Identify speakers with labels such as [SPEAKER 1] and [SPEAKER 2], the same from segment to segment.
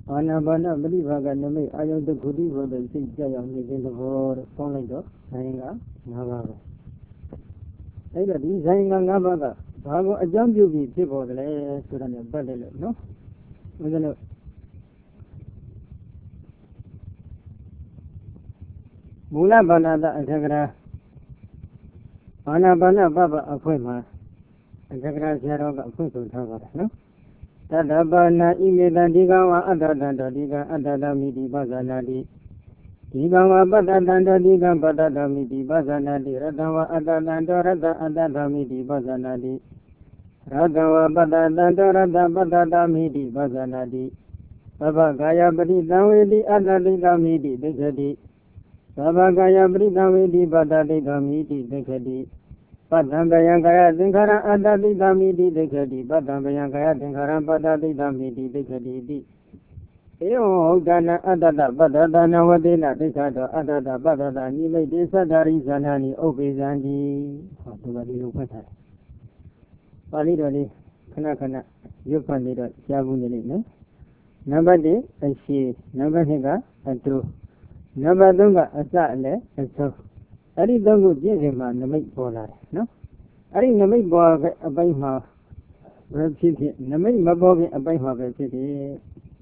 [SPEAKER 1] Anabana Balivaga Name Ayo the Gudi for the Sijay on the war, Solid, Sayinga, Navaga. Either these Sayinga Navaga, Bago, a jump you be people, Sudan, Badel, no? Mula Banada Azagra Anabana Baba Apuma Azagra Jaroga Putu Tava, no? Tadabana Imeda Digawa Adada Diga Adada Midi Bazanadi Digawa Badadanda Diga Badada Midi Bazanadi Radawa Adada Rada Adada Midi Bazanadi Radawa Badadanda Rada Badada Midi Bazanadi Baba Gaya Badi Dawidi Adadiga Midi Degadi Baba Gaya Badi Dawidi Badadiga Midi Degadi Padangaya Dinkara Adadi Damidi Degadi, Padangaya Dinkara Badadi Damidi Degadi. Eo Dana Adada Badadana Wadena Dekada Adada Badada Nile Desadari Zanani Obizandi. Fatubadi Lupata. Palidori, Kanakana, Yupandida, Yabunili, Nabadi, and she, Nabadiga, and true. Nabadunga, a sale, and so. Ari dangu jezema namai bola no ari namai bola abai ma rapsiti namai maboge abai ma rapsiti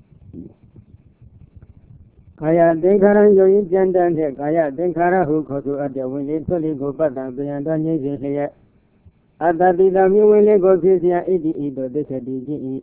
[SPEAKER 1] kaya denkara yoyin jandan de kaya denkara hu khotu adya winle tholi go padan bayanda nyai se ya adati dami winle go phisiya idi ido desadi ji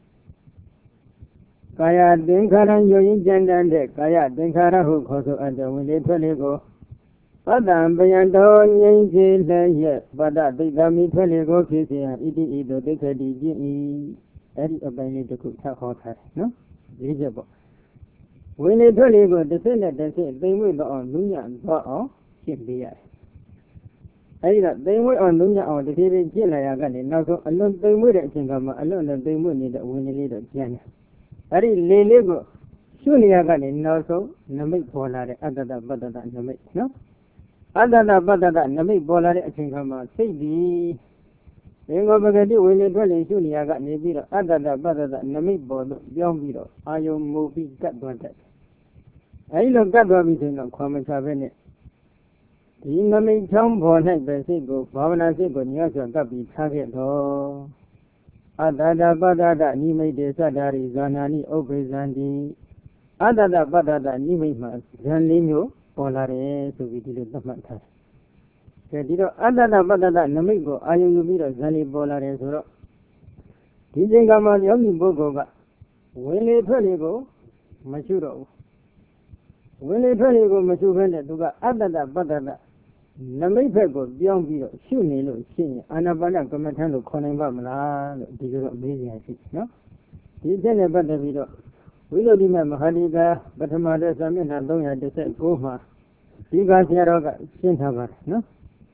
[SPEAKER 1] kaya denkara yoyin jandan de kaya denkara hu khotu adya winle tholi go Padam Bayando Yankee Lay, Bada Dami Pelego Kisia, Idi Ido Decadi G. Eddie Obey the cook hotter, no? Visible. When they Pelego, the Senate, they said they were on Nunya and Pao, ship the air. Either they were on Nunya or the TV Gilayagan, now so alone they would at Singama, alone that they would need a winning leader, Jan. Ari Lego, Suniagan, now so, Namik Polare, other than better than Namik, no? Adada Badada, Nami Bolare Singama, Sidi. Ringo Bagadi, when you dwell in Junia got Nebira, Adada Badada, Nami Bodo, Yombiro, Ayo Mobi Gatwadat. I look Gatwabit on Common Savene. In the main town for night, Besigo, Pavana Sigo, Nyasa Gabi, Target. Adada Badada, Nime de Sadari, Zanani, Obezandi. Adada Badada, Nime Mas, Zanlino. Polare to be did the matter. Did Adana Badada Namigo, I am to be a Zani Bolare Zoro. Dizingama Yogi Bogoga. When it go, Machuro. When it go, Machuven to go Adana Badada. Namipego, Bion Vio, Shuni, Shin, Anabana, Comatano, Conembamla, did amazing, I think, no? Did then about the video. We don't remember Hadiga, but her mother's I mean, I don't have to say, Goma. You got Yaroga, Shintavar, no?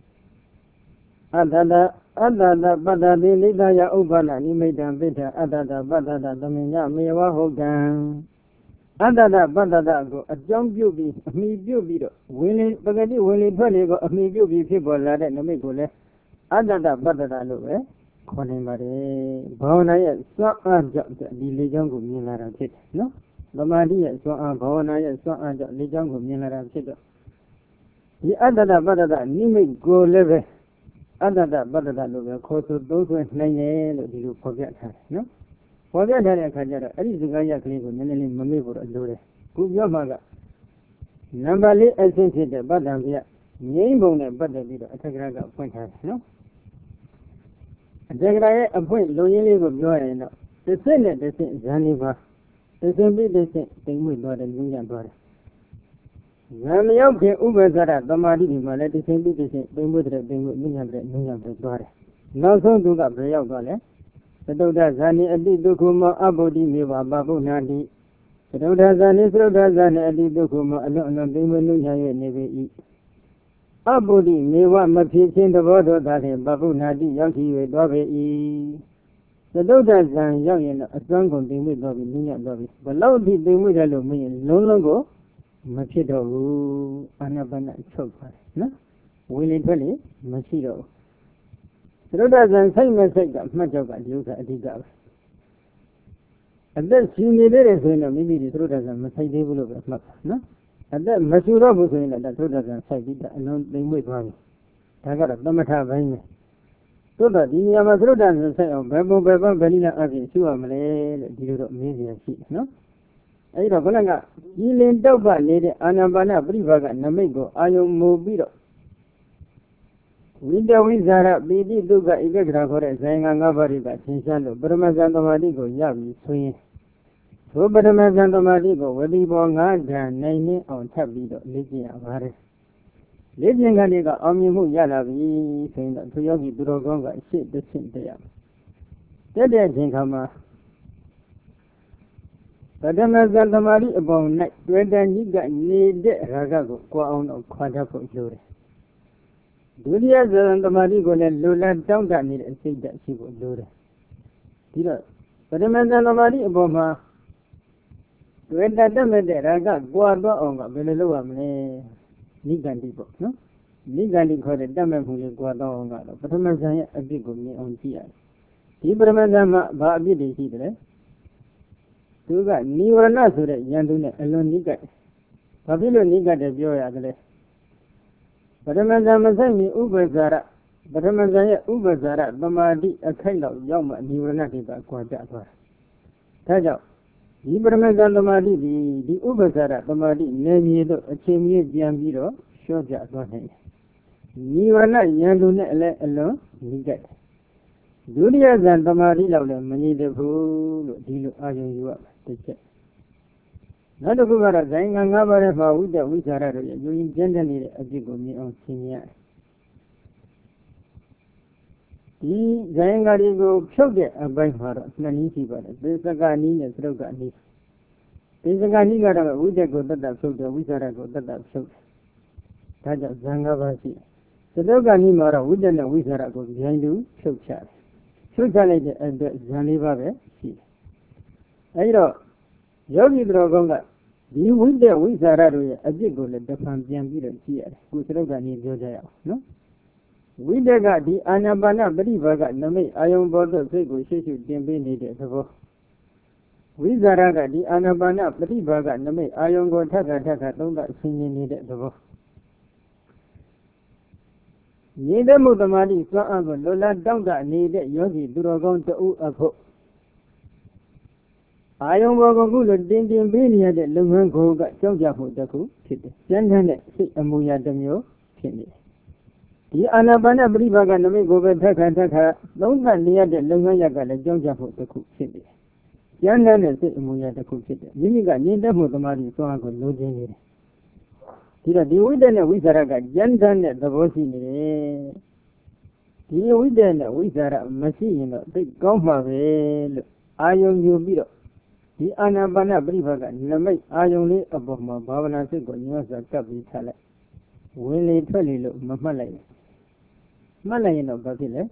[SPEAKER 1] Adada, Badadi, Lidaya Ubana, you made them better, Adada, Badada, Domina, Mewa Hogan. Adada, Badada, go, a jump beauty, a me beauty, willing, Bagadi, willing, Peligo, a me beauty people, let it make go left. Adada, Badada, look, eh? Connemare, Bona, so unjust, the Legion of Milara, no? Lomadi, so Bona, so unjust, Legion of Milara. The Adada Badada, Nimi go leve, Adada Badada, look, Koto, those who name, you forget her, no? Forget her, Kajara, at least the Gaya Clinical, Nelly Mamibo, Dore. Good your mother. Number 8, I think it, Badam, name bone, Badada, a Tagraga point her, no? Jagra appoint loyally of joy. The Senate, they say, Zaniva. The Assembly, they say, they will not and Union brother. Ramioke Ubazara, the Madi, let the Assembly, they say, they would have been with Union brother. Now so do that, Bray of Gale. The Doda Zani, Adi Dukuma, Abodi, Miva, Babu Nadi. The Doda Zani, Doda Zani, Adi Dukuma, alone, they will never eat. Abodi, Mewa, Mapi, in the water that him, Babu Nadi, Yanki, Dobby. The Dodas and young a strong thing with Dobby, Nina Dobby. But loud did they with aluminum, no longer, Machido, Anabana, Chopa, no? Willie Twenty, Machido. The Dodas and same message of much of a Luca Adiga. သက်ရှင်နေတဲ့ဆိုရင်တော့မိမိဒီသုဒ္ဓဇံမဆိုင်သေးဘူးလို့ပဲမှတ်ပါနော်အသက်မရှိတော့ဘူးဆိုရင်လည်းသုဒ္ဓဇံဆိုင်ပြီးအလုံးသိမ့်မွေ့သွားပြီဒါကတော့သမထဘိုင်းပဲသို့တော့ဒီနေရာမှာသုဒ္ဓဇံဆိုင်အောင်ဘယ်ပုံဘယ်ပန်းဗလိလအပြင်ရှုရမလဲလို့ဒီလိုတော့မင်းစီရရှိတယ်နော်အဲဒီတော့ခဏကကြီးလင်တောက်ပနေတဲ့အာနာပါနပြိဘာကနမိတ်ကိုအာယုံမူပြီးတော့ဝိတဝိဇာရပိတိဒုက္ခဧကဂရခေါ်တဲ့ဇာယင်္ဂ၅ပါးတွေကသင်ရှားလို့ပရမဇန်သမာဓိကိုရပြီဆိုရင်သို့ပရမဇန်သမာဓိကိုဝတိဘော၅ဓာတ်နိုင်နေအောင်ထပ်ပြီးတော့လေ့ကျင့်ရပါတယ်လေ့ကျင့်ခန်းတွေကအောင်မြင်မှုရလာပြီဆိုရင်တော့သူယောဂီသူတော်ကောင်းကအရှိတစ်ဆင့်တည်းရတက်တဲ့အချိန်ခါမှာပထမဇန်သမာဓိအပေါ်၌တွေ့တန်ကြီးကနေတဲ့ရာဂကိုကြွားအောင်တော့ခွာတတ်ဖို့လိုတယ်ဒုတိယဇန်သမာဓိကိုလည်းလူလတ်တောင်းတနေတဲ့စိတ်ဓာတ်ရှိဖို့လိုတယ်ဒီတော့ပထမဇန်သမာဓိအပေါ်မှာတွေ့တတ်မဲ့တဲ့ရာဂကြွားတော့အောင်ကဘယ်လိုလုပ်ရမလဲနိဂန္တိပေါ့နော်နိဂန္တိခေါ်တဲ့တတ်မဲ့မှုလေးကြွားတော့အောင်ကတော့ပထမဇန်ရဲ့အပြစ်ကိုမြင်အောင်ကြည့်ရတယ်ဒီပထမဇန်မှာဘာအပြစ်တွေရှိတယ်လဲသူကနိဝရဏဆိုတဲ့ယန္တုနဲ့အလွန်နိကတ်ဘာဖြစ်လို့နိကတ်တယ်ပြောရတယ်လဲပထမဇန်မဆိုင်မီဥပ္ပဇာရပထမဇန်ရဲ့ဥပ္ပဇာရသမာဓိအခိုက်လောက်ရောက်မှနိဝရဏတွေကကွာကြသွားတာဒါကြောင့်ဒီပထမဇန်သမာဓိဒီဥပ္ပဇာရသမာဓိနယ်မြေတို့အချိန်မြင့်ပြန်ပြီးတော့လျှော့ကျသွားနိုင်တယ်နိဝရဏယန္တုနဲ့လည်းအလွန်နိကတ်ဒုတိယဇန်သမာဓိလောက်လည်းမငြိတဲ့ဘူးလို့ဒီလိုအာရုံယူရမယ်တစ်ချက်နောက်တစ်ခုကတော့ဇိုင်းငံ၅ပါးရဲ့မှာဝိတ္တဝိချာရတို့ရဲ့ယူရင်ကျင့်တဲ့နေတဲ့အဖြစ်ကိုမြင်အောင်ရှင်းရတယ်ဒီဇိုင်းငံတွေကိုဖြုတ်တဲ့အပိုင်းမှာတော့နှစ်နည်းရှိပါတယ်သေစကနည်းနဲ့သရုပ်ကနည်းသေစကနည်းကတော့ဝိတ္တကိုတတ်တာဖြုတ်တယ်ဝိချာရကိုတတ်တာဖြုတ်တယ်ဒါကြောင့်ဇန်၅ပါးရှိတယ်သရုပ်ကနည်းမှာတော့ဝိတ္တနဲ့ဝိချာရကိုဉာဏ်တူဖြုတ်ချတယ်ဖြုတ်ချလိုက်တဲ့အတွက်ဇန်၄ပါးပဲရှိတယ်အဲဒီတော့ယောဂီတော်ကောင်းကဒီဝိတ္တဝိဇာရတို့ရဲ့အပြစ်ကိုလည်းတစ်ဖန်ပြန်ပြီးတော့ကြည့်ရတယ်ခုစရုပ်ကနေပြောကြရအောင်နော်ဝိတ္တကဒီအာနာပါနပရိဘာကနမိတ်အာယုံဘောသို့စိတ်ကိုရှေ့ရှုတင်ပေးနေတဲ့သဘောဝိဇာရကဒီအာနာပါနပရိဘာကနမိတ်အာယုံကိုထပ်ခါသုံးသပ်ဆင်ခြင်နေတဲ့သဘောရည်တဲ့မှုသမာဓိစွမ်းအားကိုလွတ်လပ်တောင့်တနေတဲ့ယောဂီသူတော်ကောင်းတဦးအဖို့အာယုံဘောကခုလိုတင်ပေးနေရတဲ့လုပ်ငန်းကိုကကြောက်ကြဖို့တခုဖြစ်တယ်။ကျန်းတဲ့စိတ်အမူအရာတစ်မျိုးဖြစ်နေတယ်။ဒီအာနာပါနပရိဘာကနမိတ်ကိုပဲထက်ခါသုံးသပ်နေရတဲ့လုပ်ငန်းရကလည်းကြောက်ကြဖို့တခုဖြစ်နေတယ်။ကျန်းတဲ့စိတ်အမူအရာတစ်ခုဖြစ်တယ်။မိမိကညီတဲ့မှုသမာဓိစွမ်းအားကိုလိုချင်နေတယ်။ဒီတော့ဒီဝိတ္တနဲ့ဝိဇာရကကျန်းတဲ့သဘောရှိနေတယ်။ဒီဝိတ္တနဲ့ဝိဇာရမရှိရင်တော့သိကောင်းမှာပဲလို့အာယုံယူပြီးတော့ဒီအာနာပါနပရိဘာကနမိတ်အာယုံလေးအပေါ်မှာဘာဝနာစိတ်ကိုညှောစွာကပ်ပြီးထားလိုက်ဝင်လေထွက်လေလို့မမှတ်လိုက်မှတ်လိုက်ရင်တော့ဘာဖြစ်လဲ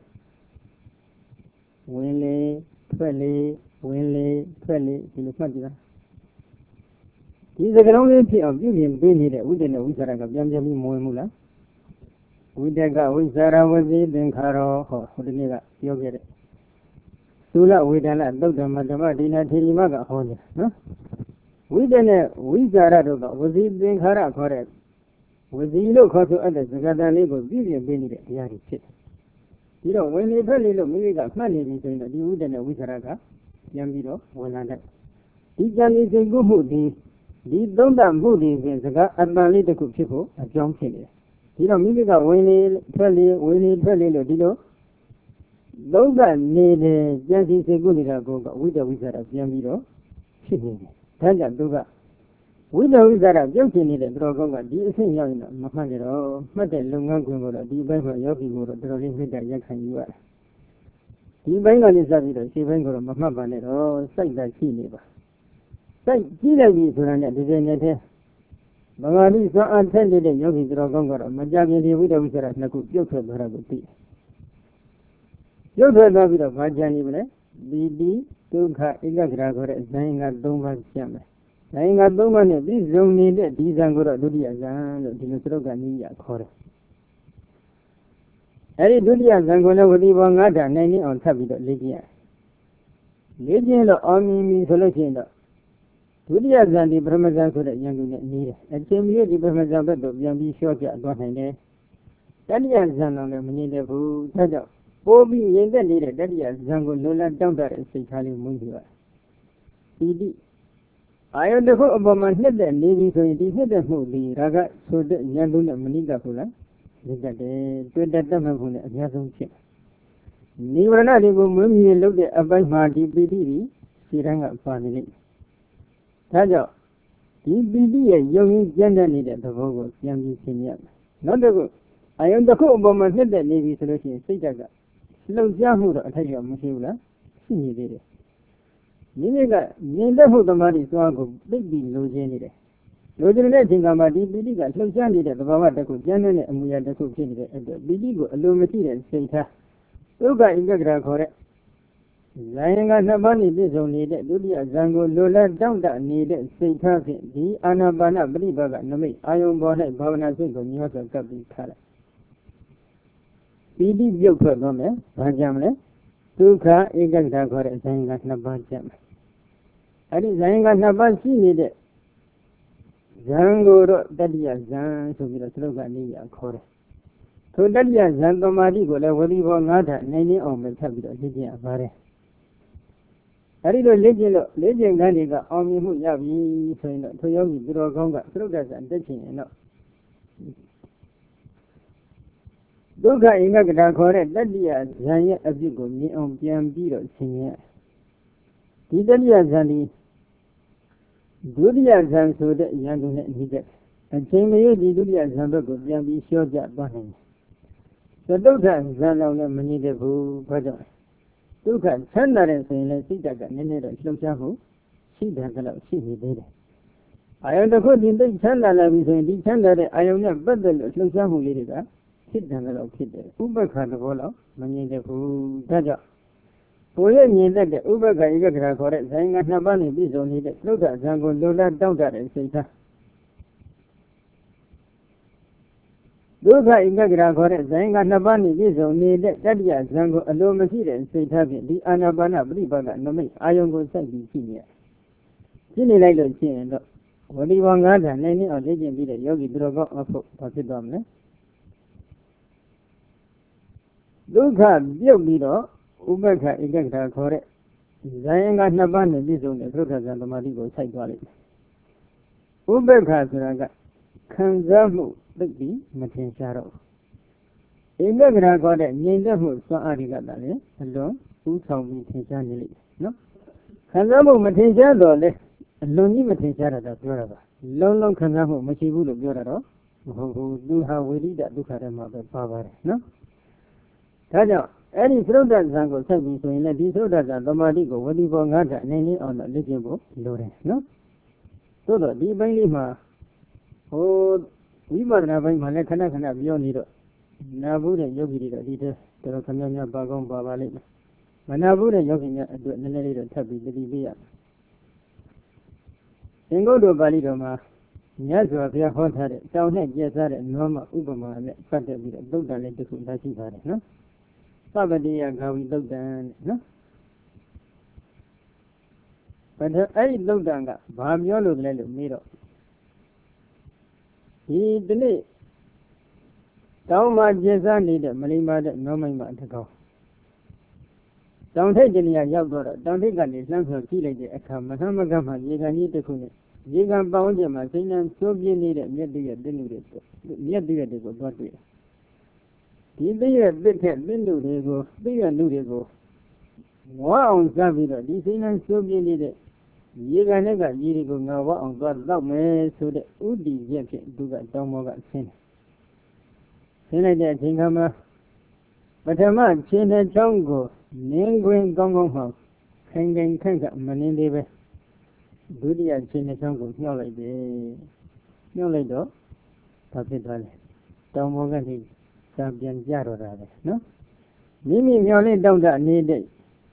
[SPEAKER 1] ဝင်လေထွက်လေဝင်လေထွက်လေဒီလိုမှတ်ကြည့်လားဒီစကလုံးလေးဖြစ်အောင်ပြုပြင်ပေးနေတဲ့ဝိတ္တနဲ့ဝိဇာရကပြန်ပြီးမဝင်ဘူးလားဝိတ္တကဝိဇာရဝစီသင်္ခါရောဟိုဒီနေ့ကပြောခဲ့တဲ့သုလဝေဒနာသုတ်ဓမ္မဓမ္မဒိနာထေရီမကဟောတယ်နော်ဝိတ္တနဲ့ဝိဇာရတို့ကဝစီသင်္ခါရခေါ်တဲ့ဝစီလို့ခေါ်ဆိုအပ်တဲ့စကားတန်လေးကိုပြည့်ပြည့်ပေးနေတဲ့တရားတွေဖြစ်တယ်ဒီတော့ဝင်လေထွက်လေလို့မိမိကမှတ်နေပြီဆိုရင်တော့ဒီဝိတ္တနဲ့ဝိဇာရကပြန်ပြီးတော့ဝင်လာတဲ့ဒီကြံစည်စိတ်ကူးမှုဒီသုံးသပ်မှုတွေဖြင့်စကားအတန်လေးတစ်ခုဖြစ်ဖို့အကြောင်းဖြစ်နေတယ်ဒီတော့မိမိကဝင်လေထွက်လေဝင်လေထွက်လေလို့ဒီလိုသုံးသပ်နေတဲ့ကြံစည်စိတ်ကူးနေတာကိုဝိတ္တဝိဇာရပြန်ပြီးတော့ဖြစ်နေတယ်ဒါကြောင့်သူကဝိတ္တဝိဇာရပြုတ်ကျင်နေတဲ့တော်ကောင်းကဒီအဆင့်ရောက်ရင်တော့မမှတ်ကြတော့မှတ်တဲ့လုပ်ငန်းခွင်ကိုတော့ဒီဘက်မှာယောဂီကိုတော့တော်တော်လေးမြင့်တဲ့ရက်ခံယူရတယ်ဒီဘက်ကလေးစပြီးတော့ခြေဘက်ကိုတော့မမှတ်ပါနဲ့တော့စိုက်တာရှိနေပါစိုက်ကြည့်လိုက်ပြီဆိုတာနဲ့ဒီနေ့နဲ့တည်းမဂ္ဂလိစွမ်းအားထက်နေတဲ့ယောဂီတော်ကောင်းကတော့မကြခင်ဒီဝိတ္တဝိဇာရနှစ်ခုပြုတ်ထွက်သွားတာကိုသိရုပ်ထွက်သွားပြီးတော့ဘာကြံနေမလဲဒီဒုက္ခဧကဂရခေါ်တဲ့ဇာယင်္ဂ၃ပါးကျန်မယ်ဇာယင်္ဂ၃ပါးနဲ့ပြီးစုံနေတဲ့ဒီဇံကိုတော့ဒုတိယဇံလို့ဒီလိုစရုပ်ကနည်းရခေါ်တယ်အဲဒီဒုတိယဇံကိုလည်းဝတိဘော၅ဓာတ်နိုင်နေအောင်ထပ်ပြီးတော့လေ့ကျင့်ရ Legend of Omni Solution. Dudia Zandi Brahmazan so that young need a same year the Brahmazan but Yambi short at one hand. Dadia Zan on the Manila who touch up. Bobby in the leader, Dadia Zango Lola down there and say Kali Mundia. PD. I on the whole Obama hit the Navy so it hit the movie Raga so that Yanduna Maniga Pula. Look at the 20 Yazon chip. Nivana when you look at about Marty PD, Siranga family. Taja, DBD a young gender needed the Vogo, young senior. Not the good. I am the whole Obama hit the Navy solution, say that. Slow Yahoo, I tell you, Musula, see me there. Niniga, neither who the money so big be no genitive. No generating on my DBD got so jandy that the Bavata could generate and we had the cook at the BD, a low material, say her. Luga in the ground correct. Zayanga Nabani is only that Dudia Zango Lola down that needed, say traffic, the Anabana Bribaga, Nami, Iron Bonnet, Bavana Single, New York, Captain Color. BD Yoke, Gome, Rajamle, Tuka, Iganga correct, Zanga Nabajam. I did Zanga Nabashi needed. Zango Dadia Zan, so with a slogan, Nia correct. To Dadia Zango Marigo, what you want other, Nani on the capital, Lydia Vare. I did a legend Ganiga, Omi Yavi, to Yogi, Drogonga, Trugas and Dutching enough. Duga Inga correct, Dadia Zanya Abigo, me on Piambiro, senior. Didalia Zani Dudia Zan so that young needed. And same way, Dudia Zambago, Yambi showed that button. The doctor Zan on the Manida who, Pardon. Duka, Sandar and saying, see that Nene, Slojahu, she does allow, she did. I am the good in the Sandala with the Sandar, I am not but the Slojahu Lida, sit down allow kid. Uber kind of all, Manida who, Daja. Poya needed the Uber Gaiga correct, saying at Nabani is only the Sloga Zango Lola down there and say that. Duga Inga correct, saying at Nabani is only the Dadia Zango Alomasi and say having the Anabana Bribaga, no me, I am going to say senior. Senior like the chin, what do you want and any or legend be the Yogi Drogo of Pasidomne? Duga, Yogi. Ubeka Igaka correct. Zayanga Nabani is on the Drugas and the Marigo side quality. Ubeka Zaraga Kanzamu, the B, Matin Sharo. Igaka got a name so Arigada, alone, who told me Tinsani. No? Kanzamu Matin Sharo, Loni Matin Shara, Durava. Long Kanzamu, Machibu, Duraro, who do how we read that Dukarama, the power. No? Taja. Any throat that Zango said me so in a throat that the Marigo, what you want at any on the legible, Lore, no? So the Dibalima, oh, we were never in Malakana and have your needle. Nabu and Yogi did a leader, the Kamania Bagon Babali. Manabu and Yogi at the narrator Tabi, the Libya. Then go to Balidoma. Yazua, they are hot had it, down head, yes, that and Norma Ubama, and cut it with a dog that let the food that she had it, no? Somebody how we look down, no? But I look down, Bam Yolo let me up. He did down my Jezan needed Malima, no man to go. Don't take any Yabora, don't take any lamp of tea like a Mahamagama, you can eat the coon. You can bound him, I think, and so be needed, yet do you go, what way. If they had been window they go, they are new they go. Wow, Zavida, this ain't so be needed. You can never need go now on God love me so that Udi Jacket do that Domoga sin. Sin I did think I'm a but a man chain a jungle, Nanguin Gongo House, Kangan Kanga, Maninde. Do the chain a jungle, no like the no like though. Tapit Domoga. Champion Jaro, no? Mimi only down that needed.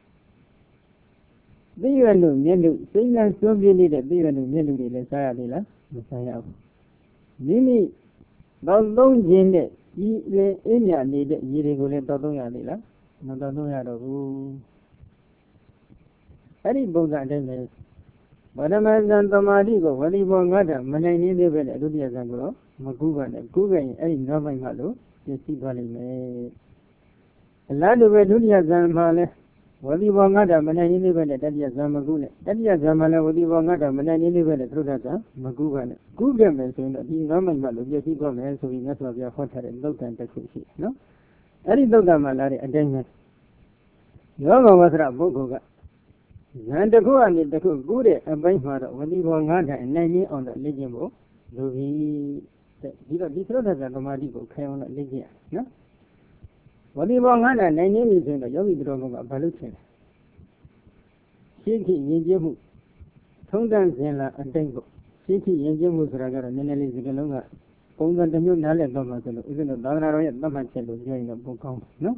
[SPEAKER 1] Be you and Menu, sing and so be needed, be you and Menu, the Sayadilla, Messiah. Mimi, long gin, ye India needed, ye regulate Dodoyadilla, no Dodoyado. Any Buddha Deme. Badamasan Tamadigo, Valibo Gata, Manani Level, Ludia Zangro, Maguga, Guga, any Nova Malo, you see Valley. A lot of Ludia Zamale, Valibo Gata, Manani Level, Dadia Zamaguna, Dadia Zamala, Valibo Gata, Manani Level, Trudata, Maguga, Guga mentioned that he Norman Malo, you see Gomez, so we must have your hotel and look and the cruise, no? Any Doga Malari, a dame. Yoga was a Bogoga. And the go and the good and by mother, when you go on and nanny on the legion, do he this other than the Madigo came on the legion, no? What do you want and nanny is in the yogi drone of Baluchin? Shiki Yinjamu, Tongan Zella and Tango, Shiki Yinjamu Raga and Nelly Zigalonga, Ponga the new Nale Doma, isn't a dollar at Domachello during the book, no?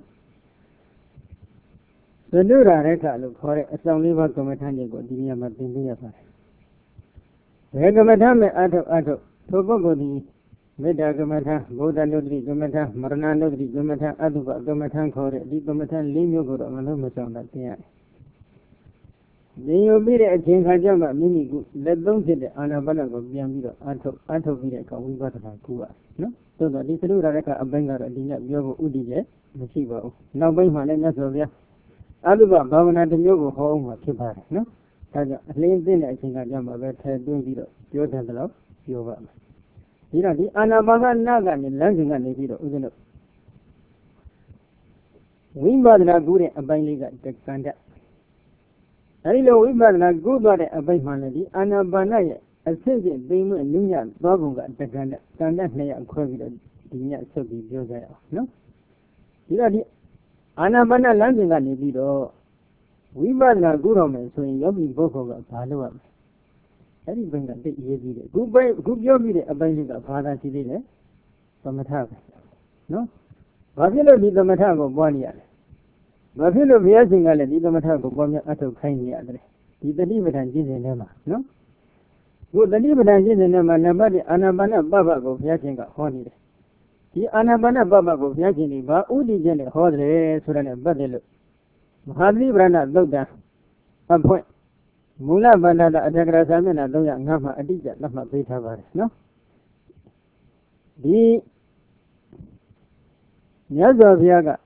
[SPEAKER 1] The Dura Reka look for a song liver comatanico, Dinia Martinia. Regamatame Ato, Tobogo di Medagamata, Boda Nodri Gomata, Marana Nodri Gomata, Aduba Gomatan Kore, Digomatan, Limo Goromasan that day. Then you beat a king Hajama, Mini, let them sit on a balago, Biambido, Ato Videka, we got a Kua. No? So that this Dura Reka, a banger, a dinner, Yogo Udije, the Shiva. Now by my name, Nasovia. Aduba, Bavana, the Yogo home was Kibar, no? Taja, lanes in I think I jump a bit, doing video, your love, your you know, the Anabaga Naga in London and the video, isn't it? We bought a good a bailiga, the Kanda. I know we bought a good one a bailmanadi, Anabanaya, a city, being a Nunya, Babunga, the Kanda, Kanda, and Covid, the Nya Sobi, Joseph, no? You know, the Anabana landing on the video. We bought a good woman, so in Yogi Boko, Padua. Everything that you did. Good Yogi, a bailiga, Father, she did it. From a tag. No? Buffalo did the Matago 1 year. Buffalo Viazing Alley did the Matago 1 year out of kind year. Did the Libet and Jizzy Nema, no? Good the Libet and Jizzy Nema, nobody, Anabana Baba go Viazing a holiday. The Anabana Baba go Viazing, but Udi Jenny holiday, so then a badalo. Hardly ran a look down. A point. Mula Banada Adagrasamena, Loya Nama Adija, Nama Beta, no? The Yazo Viaga.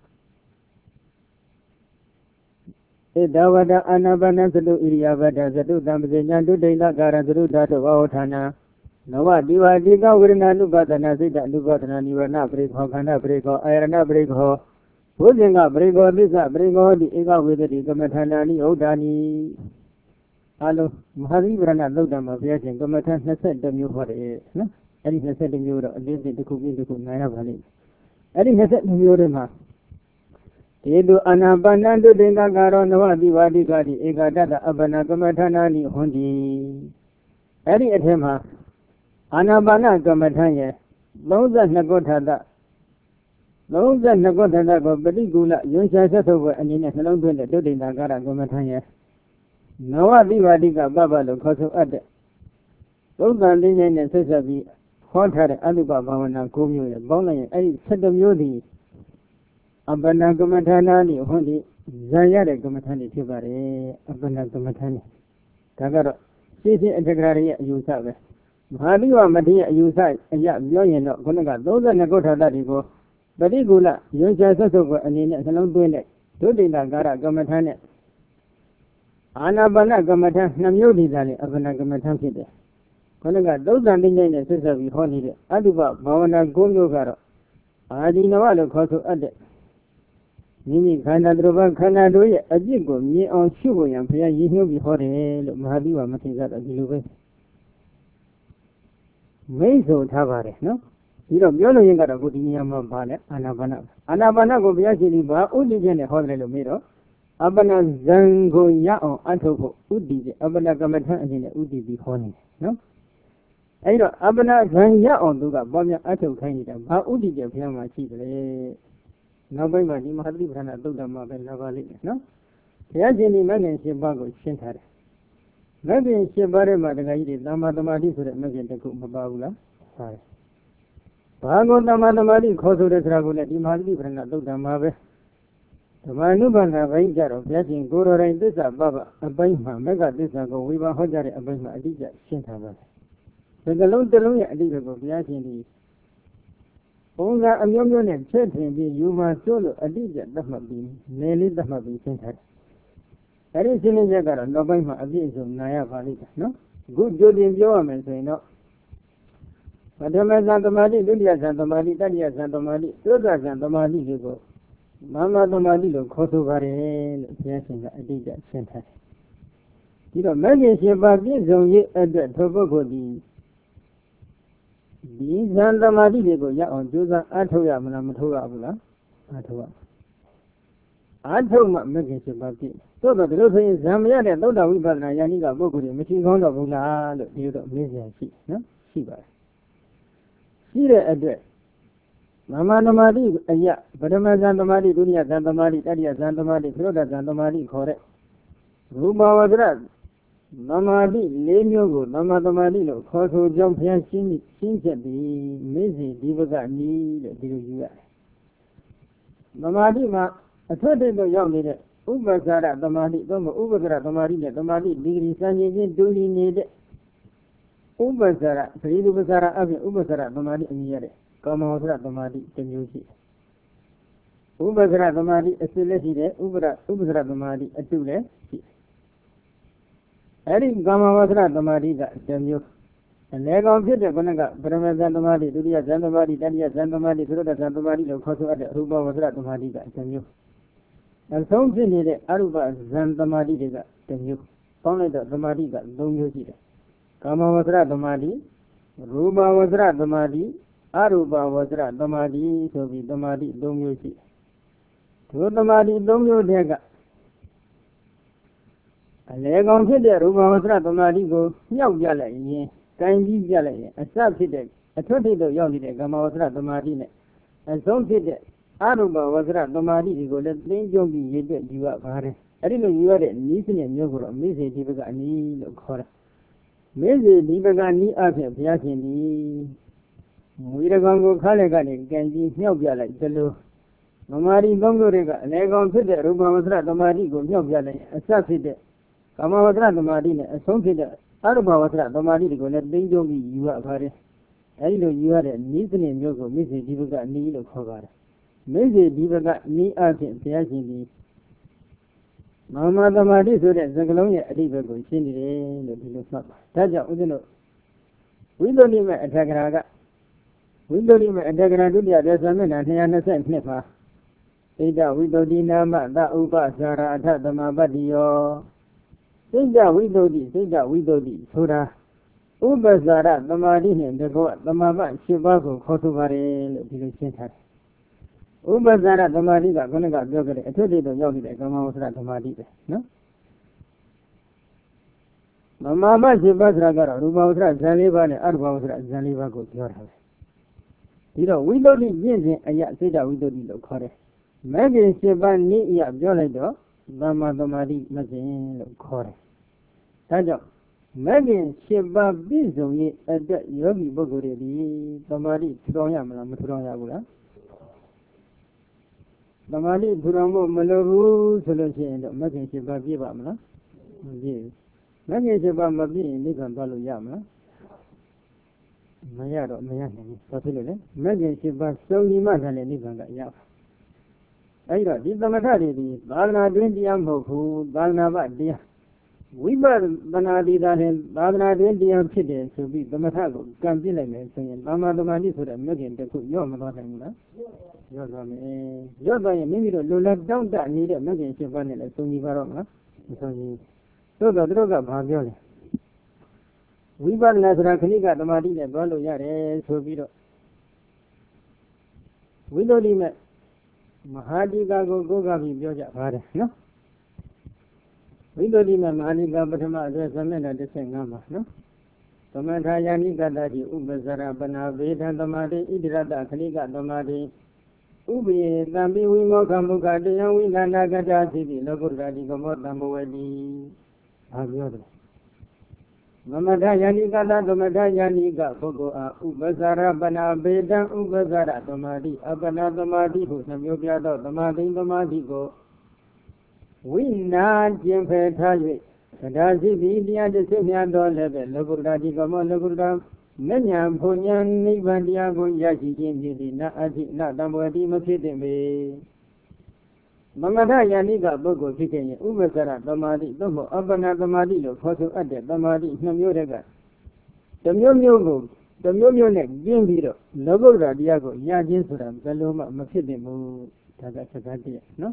[SPEAKER 1] Dawada Anabana Zulu Iriavada Zadu Damzina de la Gara Zulu Data Vautana. Nova Diva Diga Urina Lubatana Zida Lubatana, you are not break Hokana break or Irana break ho. Putting up break or Lisa break all the Ega with the Gomatanani Odani. Hello, Mahavibrana Lodam of Yasin Gomatan has said them you for it. No? Eddie has said you this is the cooking to Naya Valley. Eddie has said you remark. Edu Anabanando de Garo Nova Divadi Gadi Egada Abana Gomatanani Hondi. Eddie at him, Anabana Gomatanya, Loza Nagota. Loza Nagota go Beligula, Yunsa Sato and in a salon to the Dodi Nagara Gomatanya. Nova Divadiga Baba Locoso Ade. Those are the and Sasabi, Haunted Alibaba and Komu, Bolan, and set of Yodi. Abana Gomatanani, Hondi, Zayare Gomatani Tibare, Abana Gomatani. Tagaro, Sisi and Tegrari, you sabe. Mahabiwa Madia, you say, and yet, Yoyan, Gonaga, those are Nagota Dadigo. Badigula, Yunsa Sato and in a salon doing it. Dodi Nagara Gomatani. Anabana Gamatan, Namudi Dali, Abana Gamatan Kide. Konaga, those are the names of the holiday. Aduba, Bavana Gondo Garo. Adinawalo Koto Ade. Nini Kanadrova Kanadu, a jigo, me on Shugo and Pia, you know before the Mahadiwa Matiza Diluve. Meso Tavare, no? You know, you're looking at a good Yama Bane, Anabana. Anabana go Biachi, Udijan, a holiday miro. Abana Zango Yao Antopo, Udi, Abana Gamatan and Udi be honey, no? I know Abana Zang Yao Duga, Bomia Ato Kanida, Udi Japama Chile. Nobody Mahali Brana Duga Mabel Navali, no? Yajini Man and Shibago Shintar. Maybe in Shibare Madagaidi, Lamadamadi for the Magenta Kumabaula. Sorry. Pago Lamadamadi, Koso de Dragula, Imali Brana Duga Mabe. ဓမ္မနုပါဒဘိကြတော့ဘုရားရှင်ကိုယ်တော်တိုင်သစ္စာပပအပိုင်းမှာမကသစ္စာကိုဝိပါဟောကြားတဲ့အပိုင်းမှာအတိအကျရှင်းထားပါတယ်။ဒီကလုံးတစ်လုံးရဲ့အတိအကျကိုဘုရားရှင်ဒီပုံစံအမျိုးမျိုးနဲ့ချက်ထင်ပြီးယူမှာဆိုလို့အတိအကျသတ်မှတ်ပြီးနယ်လေးသတ်မှတ်ပြီးရှင်းထားတယ်။အဲဒီရှင်းလင်းချက်ကတော့နောက်ပိုင်းမှာအပြည့်အစုံနာရပါလိမ့်မယ်နော်။အခုကြိုတင်ပြောရမယ်ဆိုရင်တော့ပထမဇန်သမာဓိဒုတိယဇန်သမာဓိတတိယဇန်သမာဓိသုဒ္ဓဇန်သမာဓိတွေကိုမာမသမာဓိလို့ခေါ်ဆိုပါတယ်လို့ဘုရားရှင်ကအတိအကျရှင်းထားတယ်။ဒီတော့မဂ္ဂင်၈ပါးပြည့်စုံရေးအတွက်ထိုပုဂ္ဂိုလ်ဒီဇန်သမာဓိတွေကိုရအောင်ကြိုးစားအားထုတ်ရမလားမထုတ်ရဘူးလားအားထုတ်ရအားထုတ်မှမဂ္ဂင်၈ပါးပြည့်သို့တော့ဒီလိုဆိုရင်ဇံမရတဲ့သုဒ္ဓဝိပဿနာဉာဏ်ကြီးကပုဂ္ဂိုလ်တွေမရှိကောင်းတော့ဘူးလားလို့ဒီလိုတော့မေးစရာရှိနော်ရှိပါတယ်ရှိတဲ့အတွက်မမသမာဓိအယပထမဇန်သမာဓိဒုတိယဇန်သမာဓိတတိယဇန်သမာဓိသုဒ္ဓဇန်သမာဓိခေါ်တဲ့ရူပဝဒရသမာဓိ၄မျိုးကိုသမသမာဓိလို့ခေါ်ဆိုကြောင်းဘုရားရှင်းချက်သည်မေ့စီဒီပကနီးလို့ဒီလိုယူရတယ်သမာဓိမှာအထွတ်တိတ်တော့ရောက်နေတဲ့ဥပ္ပဇာရသမာဓိသို့မဟုတ်ဥပ္ပဇာရသမာဓိနဲ့သမာဓိဒီဂရီစံချိန်ချင်းတူညီနေတဲ့ဥပ္ပဇာရသတိဥပ္ပဇာရအပြင်ဥပ္ပဇာရသမာဓိအမည်ရတဲ့ကာမဝဇ္ဇသမာဓိတစ်မျိုးရှိဥပ္ပဇ္ဇသမာဓိအစစ်လည်းရှိတယ်ဥပ္ပဇ္ဇသမာဓိအတုလည်းရှိအဲဒီကာမဝဇ္ဇသမာဓိကတစ်မျိုးအလဲကောင်ဖြစ်တဲ့ခုနကပရမဇန်သမာဓိဒုတိယဇန်သမာဓိတတိယဇန်သမာဓိသုတ္တဇန်သမာဓိလို့ခေါ်ဆိုအပ်တဲ့ရူပဝဇ္ဇသမာဓိကတစ်မျိုးအဆုံးဖြစ်နေတဲ့အရူပဇန်သမာဓိတွေကတစ်မျိုးပေါင်းလိုက်တော့သမာဓိက၃မျိုးရှိတယ်ကာမဝဇ္ဇသမာဓိရူပဝဇ္ဇသမာဓိအရူပဝဇ္ဇသမာဓိဆိုပြီးသမာဓိ၃မျိုးရှိဒုသမာဓိ၃မျိုးတည်းကအလေကောင်ဖြစ်တဲ့ရူပဝဇ္ဇသမာဓိကိုမြောက်ပြလိုက်ရင်ကံကြီးပြလိုက်ရင်အစဖြစ်တဲ့အထွတ်ထိပ်တော့ရောက်နေတဲ့ကာမဝဇ္ဇသမာဓိနဲ့အဆုံးဖြစ်တဲ့အရူပဝဇ္ဇသမာဓိတွေကိုလည်းသိကျုံပြီးရည်တွက်ယူရပါတယ်အဲ့ဒီလိုယူရတဲ့နည်းစနစ်မျိုးကိုတော့မေစေဒီပကအနည်းလို့ခေါ်တယ်မေစေဒီပကနည်းအဖြစ်ဘုရားရှင်ဒီဝိရကောင်ကိုခါလက်ကနေကံကြီးမြောက်ပြလိုက်သလိုသမာဓိ၃ခုတွေကအလေကောင်ဖြစ်တဲ့ရူပဝဇ္ဇသမာဓိကိုမြောက်ပြလိုက်အစဖြစ်တဲ့ကာမဝဇ္ဇသမာဓိနဲ့အဆုံးဖြစ်တဲ့အရူပဝဇ္ဇသမာဓိတွေကိုလည်းသိကျုံပြီးယူရပါတယ်အဲဒီလိုယူရတဲ့နည်းစနစ်မျိုးကိုမေစေဒီပကနည်းလို့ခေါ်ပါတယ်မေစေဒီပကနည်းအဖြစ်ဘုရားရှင်ဒီမာမသမာဓိဆိုတဲ့စကားလုံးရဲ့အဓိပ္ပာယ်ကိုရှင်းနေတယ်လို့ဒီလိုမှတ်ပါဒါကြောင့်ဦးဇင်းတို့ဝိသုဒ္ဓိမေအထက်ကရာကဝိသုဒ္ဓိမေအထက်ကရာဒုတိယဒေသမျက်နှာ222ပါဣဒဝိသုဒ္ဓိနာမသဥပဇာရအထသမပတ္တိယောစိတ်ဝိသုဒ္ဓိဆိုတာဥပဇာရသမာဓိနဲ့တကောသမပ၈ပါးကိုခေါ်ဆိုပါတယ်လို့ဒီလိုရှင်းထားတယ်ဥပဇာရသမာဓိကခုနကပြောခဲ့တဲ့အထွတ်ထိပ်တော့ရောက်နေတဲ့ကာမဝဇ္ဇသမာဓိပဲနော်သမပ၈ပါးဆိုတာကတော့ရူပဝဇ္ဇဇန်၄ပါးနဲ့အရူပဝဇ္ဇဇန်၄ပါးကိုပြောတာပဲဒီတော့ဝိသုဒ္ဓိပြည့်စဉ်အယစိတ်ဝိသုဒ္ဓိလို့ခေါ်တယ်မဂ္ဂင်၈ပါးနည်းအယပြောလိုက်တော့သမ္မာသမာဓိမဂ္ဂင်လို့ခေါ်တယ်ဒါကြောင့်မဂ္ဂင်၈ပါးပြည့်စုံရေးအတွက်ယောဂီပုဂ္ဂိုလ်တွေဒီသမာဓိထူထောင်ရမလားမထူထောင်ရဘူးလားသမာဓိထူထောင်ဖို့မလိုဘူးဆိုလို့ရှိရင်တော့မဂ္ဂင်၈ပါးပြည့်ပါမလားမပြည့်ဘူးမဂ္ဂင်၈ပါးမပြည့်ရင်နိဗ္ဗာန်သွားလို့ရမလားမရတော့မရနိုင်ဘူးဘာဖြစ်လို့လဲမဂ္ဂင်၈ပါးစုံညီမှသာလေနိဗ္ဗာန်ကရပါအဲဒီတော့ဒီသမထတွေဒီသာသနာတွင်တရားမဟုတ်ဘူးသာသနာ့ဘတရားဝိပဿနာဒီသာနဲ့သာသနာတွင်တရားဖြစ်တယ်ဆိုပြီးသမထကိုကံပြစ်လိုက်မယ်ဆိုရင်သမ္မာသမာဓိဆိုတဲ့မဂ္ဂင်တစ်ခုညော့မသွားနိုင်ဘူးလားညော့သွားမယ်ညော့သွားရင်မိမိတို့လိုလားတောင့်တနေတဲ့မဂ္ဂင်၈ပါးနဲ့လည်းစုံညီပါတော့မလားမစုံညီသို့တော့သူတို့ကဘာပြောလဲဝိပဿနာဆိုတာခဏိကသမာဓိနဲ့ပြောလို့ရတယ်ဆိုပြီးတော့ဝိသုဒ္ဓိမဲ့မဟာတိကာကိုကိုးကားပြီးပြောကြပါတယ်နော်ဝိသုဒ္ဓိမဲ့မဟာတိကာပထမအတွက်သမဏ15ပါနော်သမထယာနိကတ္တိဥပ္ပဇရပနာဗေဒသမာဓိဣတိရတခဏိကသမာဓိဥပိယသံပိဝိမောခမုခတယံဝိသနာကတသိတိလောကုတ္တရာတိကမောတံဘဝတိဘာပြောတယ်သမထယာနိကတသမထယာနိကပုဂ္ဂိုလ်အားဥပ္ပဇာရပနာပေတံဥပ္ပဇာရသမာဓိအပနာသမာဓိဟုနှမျိုးပြသောသမာဓိကို Wina Jim Petali, Kadazi, the other Simian level, Logurda, Logurda, Menyan, Punyan, Nibandiago, Yashi, not Damwadi, Masidi. Mamada Yaniga Bogo Chicken, Ubasara, Damadi, Domo, Abana Damadi, Koso Ade, Damadi, Namurega. The Myogo, the Myonek, Gimbiro, Logura, Diago, Yajinsura, Galoma, Masidimu, Tagati, no?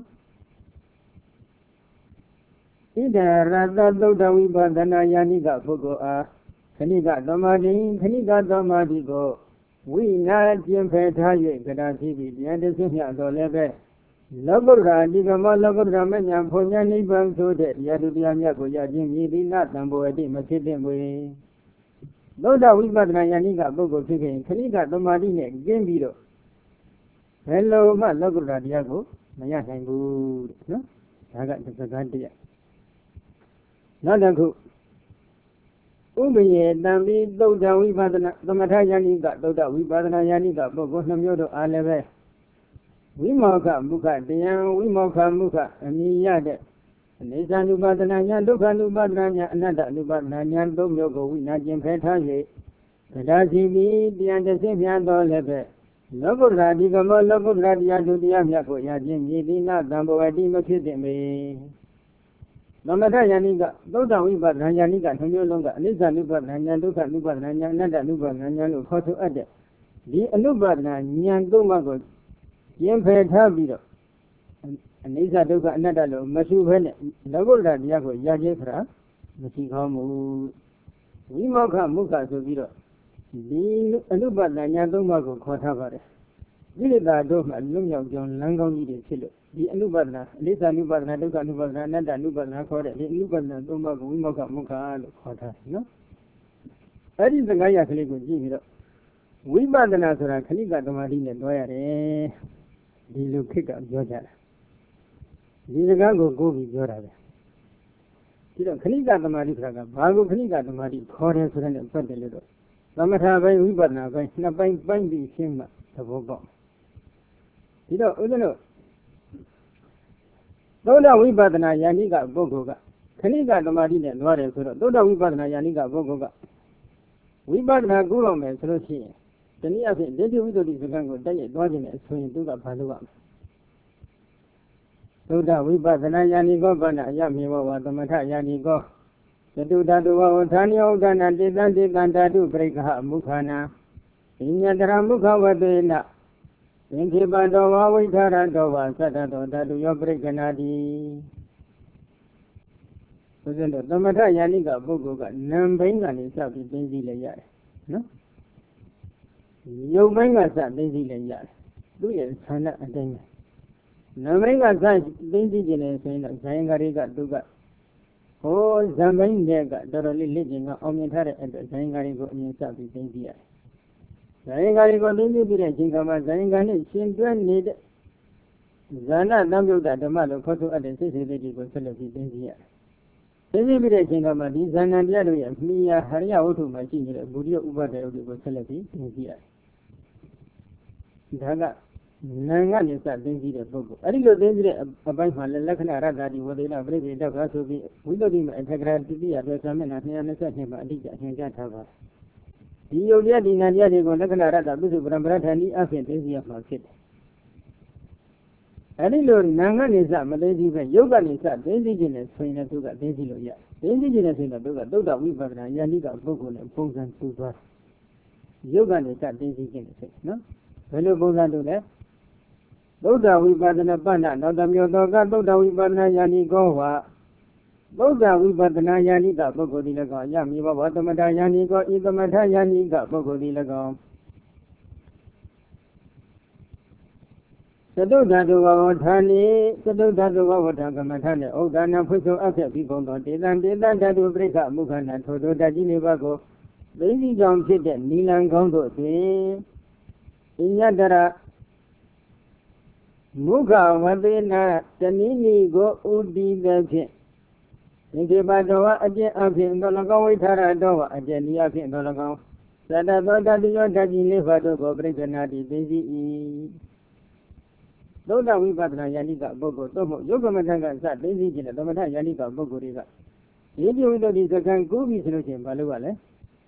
[SPEAKER 1] Ida Rada Dodawi Bandana Yaniga Bogo are Kaniga Damadi go. We not Jim Petaye, Gadati, the Anderson Leve. Logura, Digama Logura, Menyan, Ponyani Banso, Yadudiana, Yajim, Yidi, not Namboadi, Masidim. Loda Wibadna Yaniga Bogo Chicken, Kaniga Damadi, Gimbiro. Hello, my Logura Diago, Mayakangu, no? I got the Gagantia. Not a good. Ubi, Dambi, Doda Wibadna, the Matayani got Doda Wibadna Yaniga, Bogosam Yodo Aleve. We moka Muka, Dian, we moka Muka, and Yade. And this Anubadana, Yanduka Nubadana, another Nubadana, Yandom Yogo, we not Jim Petaye. The Dazi, the Anderson Yando Logura, Digamo, Logura, Yadudiamako, Yajim, Yidina, Dambo, Adimakidime. Namada Yaniga, Doda Wibadana Yaniga, no longer, Lisa Nubadana, Yanduka Nubadana, another Nubadana, Koto Ade. The Anubadana, Yandumago, Jim Petabido. And Lisa Duka, another Masu Vene, Logura, Yago, Yajefra, Machikamu. We moka Muka Subiro. The Anubadana Yandumago, Kotavare. Vilida Doma, Lumia, John Langon, the Anubadana, Lisa Nubadana, Duka Nubadana, another Nubadana, the Nubadana, Domago, we moka Muka, Kota, no? That is the guy I click with Jimmy. We badana Sura, Kaniga, the Marine, and Doyare. The Lukika, Georgia. The Gago go with Jorada. Kaniga, the Marika, Bago Kaniga, the Mari, Korean Suran, and Pantelido. Lamata by Wibana, by Snapping Binding Shima, the Bobo. You know, Doda Wibadana Yaniga Bogoga. Kaniga, the Marine, and Warrior Sura, Doda Wibadana Yaniga Bogoga. Wibadana Gurome, Sroshi. The near thing, did you with the Gango, they dodging it, so you do the Padua. So that we bought the Yanigo, Yamiwa, the Mata Yanigo. The do that to Tanio, and did that do break her Mukana. In Yadaramuka, what they not. In Kibadova, we Taradova, Satato, that do your break anadi. So then the Mata Yaniga Bogoga, Nambing and himself is busy layer. No? You bring us up busy layer. Do you turn up a thing? No bring us up busy generation of Zangariga Duga. Oh, Zambang Dega, the religion of Omnitara and the Zangarigo in South India. Zangarigo Lily, Jingama, Zangani, children need Zana Namu that the mother Koto at the city was celebrated in here. Celebrating of Zana Yaru, Mia, Haria Auto machine, Budio Uba, was celebrated in here. Daga Nangan is that danger of Bogo. I think the danger of Bank Lakana Radadi, whether they are very dark to be without him and Tagrad to be a recommend and him a digit and Jatava. The Yodi Nadia de Lakana Rada, Bisu Brambrata, and the Afin is of market. I think Nangan is that Malaysia, Yoga is that the indigenous trainer to that daisy. The indigenous in the Doga, Doga Weaver and Yanika Bogo and Pons and Suva. Yoga is that daisy, no? Hello, Boga do that. Boga we badana bana, no the Myodoga, Boga we badana Yani Goa. Boga we badana Yani got Bogo de Lago, Yami, what the Matayani got, either Matayani got Bogo de Lago. The Doga do our Tani, the Doga do our Tagamatane, oh, Dana put so after people got it, and did that will break up Mukana, Todo Dajinibago. Lady John said that Nilan Gondo, in Yadara Muga, Wabina, the Nini go Udi the in the Badoa, a jet of him, Dolago, Taradova, a jelly of him, Dolago. That I thought that you are Daji never to go break the Nadi, busy. သောတာဝိပဿနာယန္တိကပုဂ္ဂိုလ်သို့မဟုတ်ယုတ်ကမထကစသိသိခြင်းနဲ့သမထယန္တိကပုဂ္ဂိုလ်တွေကရေပြဝိတ္တိစကံကူးပြီဆိုလို့ရှိရင်ဘာလို့ ရလဲ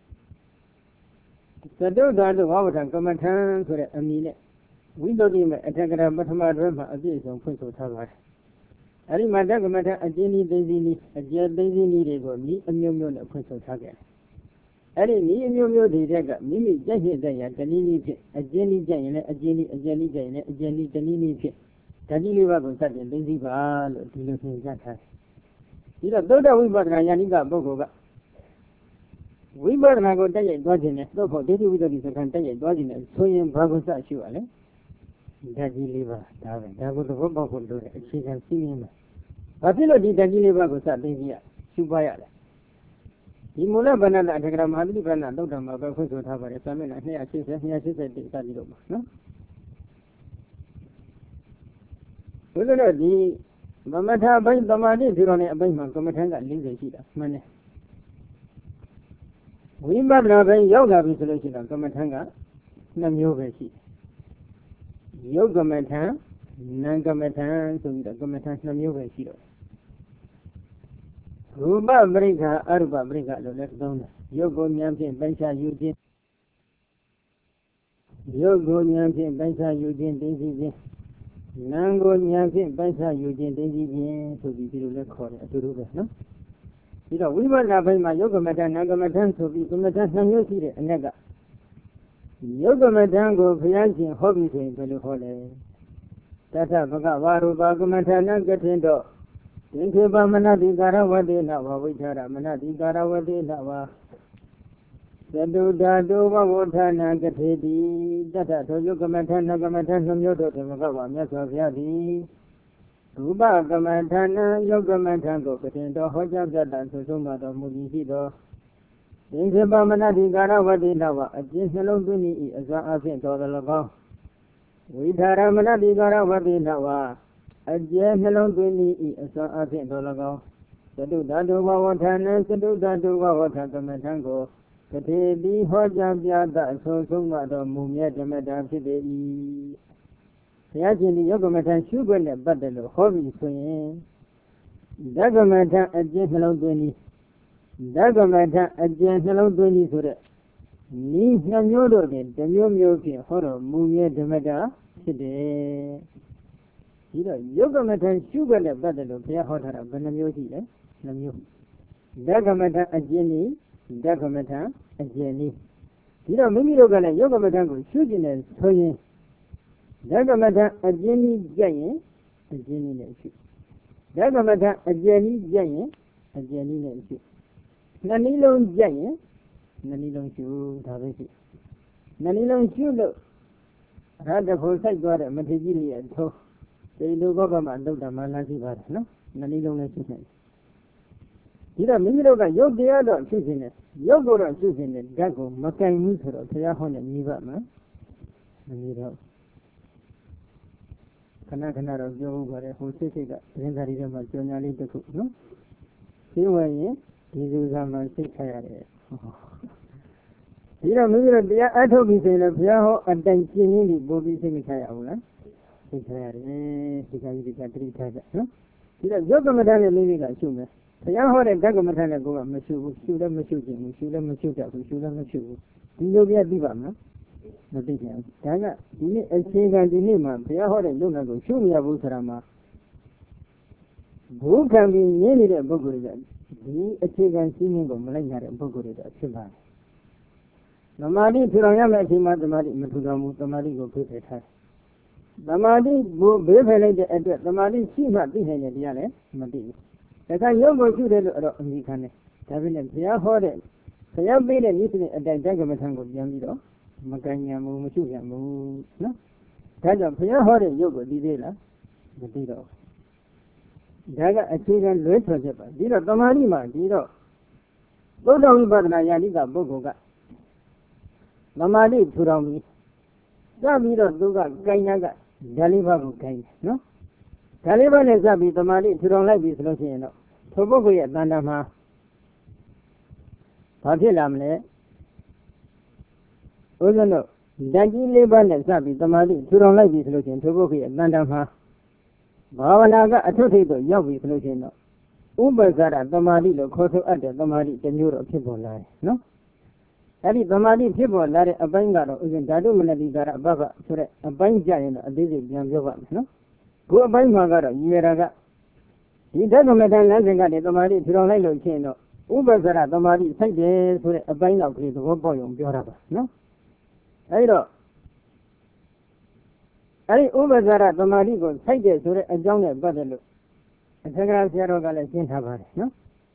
[SPEAKER 1] သတုဓာတုဝဝထံကမ္မထံဆိုတဲ့အမည်နဲ့ဝိတ္တိမဲ့အထက်ကရာပထမတွဲမှာအပြည့်အစုံဖွင့်ဆိုထားပါတယ်အဲဒီမှာတက္ကမထအကျဉ်းဤသိသိနည်းအကျဉ်းသိသိနည်းတွေကိုဤအမျိုးမျိုးနဲ့ဖွင့်ဆိုထားကြတယ်အဲ့ဒီဤအမျိုးမျိုးတွေတဲ့ကမိမိကြိုက်တဲ့ရာတနည်းနည်းဖြင့်အကျဉ်းနည်းကြိုက်ရင်လည်းအကျဉ်းနည်းအကျဉ်းနည်းကြိုက်ရင်လည်းအကျဉ်းနည်းတနည်းနည်းဖြင့်ဓာတိလေးပါးကိုစတင်သိသိပါလို့ဒီလိုသင်ကြားထားတယ်ဒီတော့သောတာဝိပဿနာယန္တိကပုဂ္ဂိုလ်ကဝိပဿနာကိုတက်ရိုက်သွားခြင်းနဲ့သို့ဖို့ဒိဋ္ဌိဝိတ္တိစကံတက်ရိုက်သွားခြင်းနဲ့ဆိုရင်ဘာကိုစရှိရလဲဓာတိလေးပါဒါပဲဒါကိုသဘောပေါက်ဖို့လိုတဲ့အခြေခံစည်းမျဉ်းပါဘာဖြစ်လို့ဒီဓာတိလေးပါကိုစသိသိရရှုပါရလဲဒီမူလဗန္နတအထက်ကရာမဟာတိဗန္နသုတ်တံမှာပဲဖွင့်ဆိုထားပါတယ်စာမျက်နှာ280 280တိစသည်တော့မှာနော်ဘုရားတို့ဒီသမထဘိုင်းသမာဓိထူတော်နဲ့အပိုင်းမှာကမ္မထံက40ရှိတာမှန်တယ်ဝိပဿနာဘိုင်းရောက်လာပြီဆိုလို့ရှိရင်ကမ္မထံက2မျိုးပဲရှိတယ်ယုတ်ကမ္မထံနံကမ္မထံဆိုပြီးတော့ကမ္မထံ2မျိုးပဲရှိတော့ရူပပရိက္ခအရူပပရိက္ခလို့လည်းသုံးတယ်ယုတ်ကိုဉာဏ်ဖြင့်ပိုင်းခြားယူခြင်းယုတ်ကိုဉာဏ်ဖြင့်ပိုင်းခြားယူခြင်းသိသိခြင်းနံကိုဉာဏ်ဖြင့်ပိုင်းခြားယူခြင်းသိသိခြင်းဆိုပြီးဒီလိုလည်းခေါ်တယ်အတူတူပဲနော်ဒီတော့ဝိပဿနာဘိုင်းမှာယုတ်ကမ္မထံနံကမ္မထံဆိုပြီးကမ္မထံ2မျိုးရှိတဲ့အ낵ကယုတ်ကမ္မထံကိုဘုရားရှင်ဟောပြီးဆိုရင်ဘယ်လိုဟောလဲတထဗကဝရူပကမ္မထံကထင်တော့သင်္ခေပမနတိကာရဝတေနဝဝိထာရမနတိကာရဝတေနဝသတုဓာတုဘဝဌာနကထေတိတထထောယုကမထနကမထနှမျိုးတို့ဓမ္မကဝမြတ်စွာဘုရားသည်ရူပကမထနယုကမထကိုကထင်တော်ဟောကြားပြတ်တန်ဆိုဆုံးတော်မူပြီးရှိသောသင်္ခေပမနတိကာရဝတေနဝအကျဉ်းနှလုံးသွင်း၏အစွမ်းအဖြင့်တော်တော်၎င်းဝိထာရမနတိကာရဝတေနဝအကျဉ်းနှလုံးသွင်း၏အစွမ်းအဖြင့်တော်၎င်းသတုဓာတုဘဝဌာနသတုဓာတုဘဝဌာကမထံကိုကထေတိဟောကြားပြသအဆုံးဆုံးတော်မူမြတ်ဓမ္မတာဖြစ်ပေ၏ဘုရားရှင်ဒီယောဂမထံရှုခွင့်နဲ့ပတ်တယ်လို့ဟောပြီးဆိုရင်ဓကမထံအကျဉ်းနှလုံးသွင်း၏ဓကမထံအကျဉ်းနှလုံးသွင်း၏ဆိုတဲ့ဤ2မျိုးတို့တွင်တစ်မျိုးမျိုးဖြင့်ဟောတော်မူမြတ်ဓမ္မတာဖြစ်တယ်ဒီတော့ယုတ်ကမထံရှုခွင့်နဲ့ပတ်တယ်လို့ဘုရားဟောထားတာဘယ်နှမျိုးရှိလဲ2မျိုးဓကမထံအကျဉ်းဤဓကမထံအကျဉ်းဤဒီတော့မိမိတို့ကလည်းယုတ်ကမထံကိုရှုကျင်တယ်ဆိုရင်ဓကမထံအကျဉ်းဤကြက်ရင်အကျဉ်းဤနဲ့ရှုဓကမထံအကျဉ်းဤကြက်ရင်အကျဉ်းဤနဲ့ရှုနှစ်နည်းလုံးကြက်ရင်နှစ်နည်းလုံးရှုဒါပဲရှိနှစ်နည်းလုံးရှုလို့ရတ္တဖို့စိုက်သွားတဲ့မထေကြီးတွေရဲ့ထိုးဒီလိုဘောကမှလုတ်တာမှလာရှိပါတယ်နော်နှစ်နည်းလုံးလည်းရှုနိုင်ဒီတော့မိမိတို့ကယုတ်တရားတော့ရှုခြင်းနဲ့ယုတ်ကိုတော့ရှုခြင်းနဲ့ဓာတ်ကိုမကင်ဘူးဆိုတော့ဘုရားဟောတဲ့မိဘမှာမမြည်တော့ခဏခဏတော့ပြောဖို့ပါတယ်ဟိုစိတ်စိတ်ကသတင်းစာတွေထဲမှာကြော်ညာလေးတစ်ခုနော်ရှင်းဝင်ရင်ဒီလူစားမှစိတ်ခါရတယ်ဒီတော့မိမိတို့တရားအထုတ်ပြီးဆိုရင်လည်းဘုရားဟောအတိုင်ရှင်းရင်းပြီးပို့ပြီးစိတ်မခါရဘူးလားစိတ်ခါရတယ်ဒီကကြီးကတတိထားကြနော်ဒီတော့ယုတ်ကမ္မဋ္ဌာန်းနဲ့မိမိကရှုမယ်ဘုရားဟောတဲ့ဓကမထနဲ့ကိုကမရှုဘူးရှုလည်းမရှုခြင်းဘူးရှုလည်းမရှုတတ်ဘူးရှုလည်းမရှုဘူးဒီလိုပြသိပါမလားမသိကြဘူးဒါကဒီနေ့အခြေခံဒီနေ့မှာဘုရားဟောတဲ့လုပ်ငန်းကိုရှုမရဘူးဆိုတာမှာဘုခံပြီးရင်းနေတဲ့ပုဂ္ဂိုလ်တွေကဒီအခြေခံစည်းမျဉ်းကိုမလိုက်နိုင်တဲ့ပုဂ္ဂိုလ်တွေတော့ဖြစ်ပါတယ်သမာဓိထူထောင်ရမယ့်အချိန်မှာသမာဓိမထူထောင်ဘူးသမာဓိကိုဖိဖယ်ထားသမာဓိကိုဘေးဖယ်လိုက်တဲ့အတွက်သမာဓိရှိမှသိနိုင်တဲ့တရားလည်းမသိဘူးဒါကရုပ်ကိုရှုတယ်လို့အဲ့တော့အမိခံတယ်ဒါပေမဲ့ဘုရားဟောတဲ့ဘုရားပေးတဲ့ဤစနစ်အတိုင်းဓကမထံကိုပြန်ပြီးတော့မကင်ညာဘူးမရှုရဘူးနော်ဒါကြောင့်ဘုရားဟောတဲ့ရုပ်ကိုသိသေးလားမသိတော့ဒါကအခြေခံလွဲထွက်ချက်ပါဒီတော့သမာဓိမှာဒီတော့သုဒ္ဓဝိပဿနာယန္တိကပုဂ္ဂိုလ်ကသမာဓိထူထောင်ပြီးစပြီးတော့သူကကင်ညာကဓာလေးပါးကိုကင်တယ်နော်ဓာလေးပါးနဲ့စပြီးသမာဓိထူထောင်လိုက်ပြီဆိုလို့ရှိရင်တော့ထိုပုဂ္ဂိုလ်ရဲ့တဏ္ဍာမှာဘာဖြစ်လာမလဲဥစ္စံတို့ Dagi labor and Sabi, Tamadi, Turon like this solution, Toboki, and Nandama. Bhavanaga, a total Yavi solution. Uber Zara, Tamadi, Koto at the Tamadi, the Euro people lie. No? That is Tamadi people lie a bangaro, is in Dadu Melody Gara Baba, a bang giant, a busy young Yovan. No? Go a bang Magara, Yeraga. He doesn't let them at the Tamadi, Turon like Chino. Uber Zara, Tamadi, say this for a bang of the boy on Bioraba. No? I don't. I over there, the Marigo, take it to a young brother. A Sagra Sierra Galaxy Havar, no?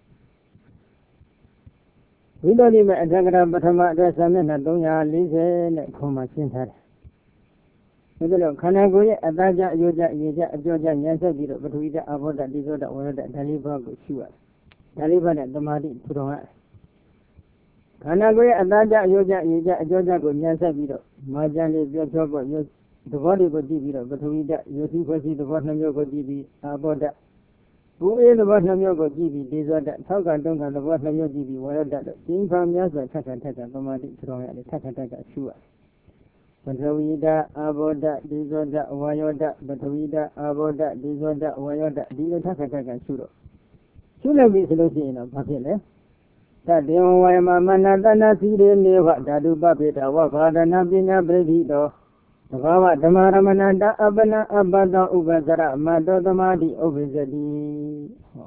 [SPEAKER 1] We don't even a Sagra Batama, there's a man that don't listen, Koma Sinter. Kanagoya, Adaja, Yoja, Georgia, Yansa, but we are about that disorder or that deliver sure. Deliver at the Mari to the Kanagoya, Adaja, Yoja, Georgia, Yansa, Majan is your trouble. The body would be but we you see what the bottom of your GB about that. Who is the bottom of your GB? These are that talk and don't the bottom of your GB, whatever that. Seeing from yes, but take a command strong at the take sure. But we about that, these are that, why are that, but we about that, these are that, why are that, these are take sure. Should have been solution of Papilla. That the only Manadana see the never that do Babita, what father Nabina Brevido. Baba Damaramanda Abana Abada Ubazara Mado Damadi Obizadi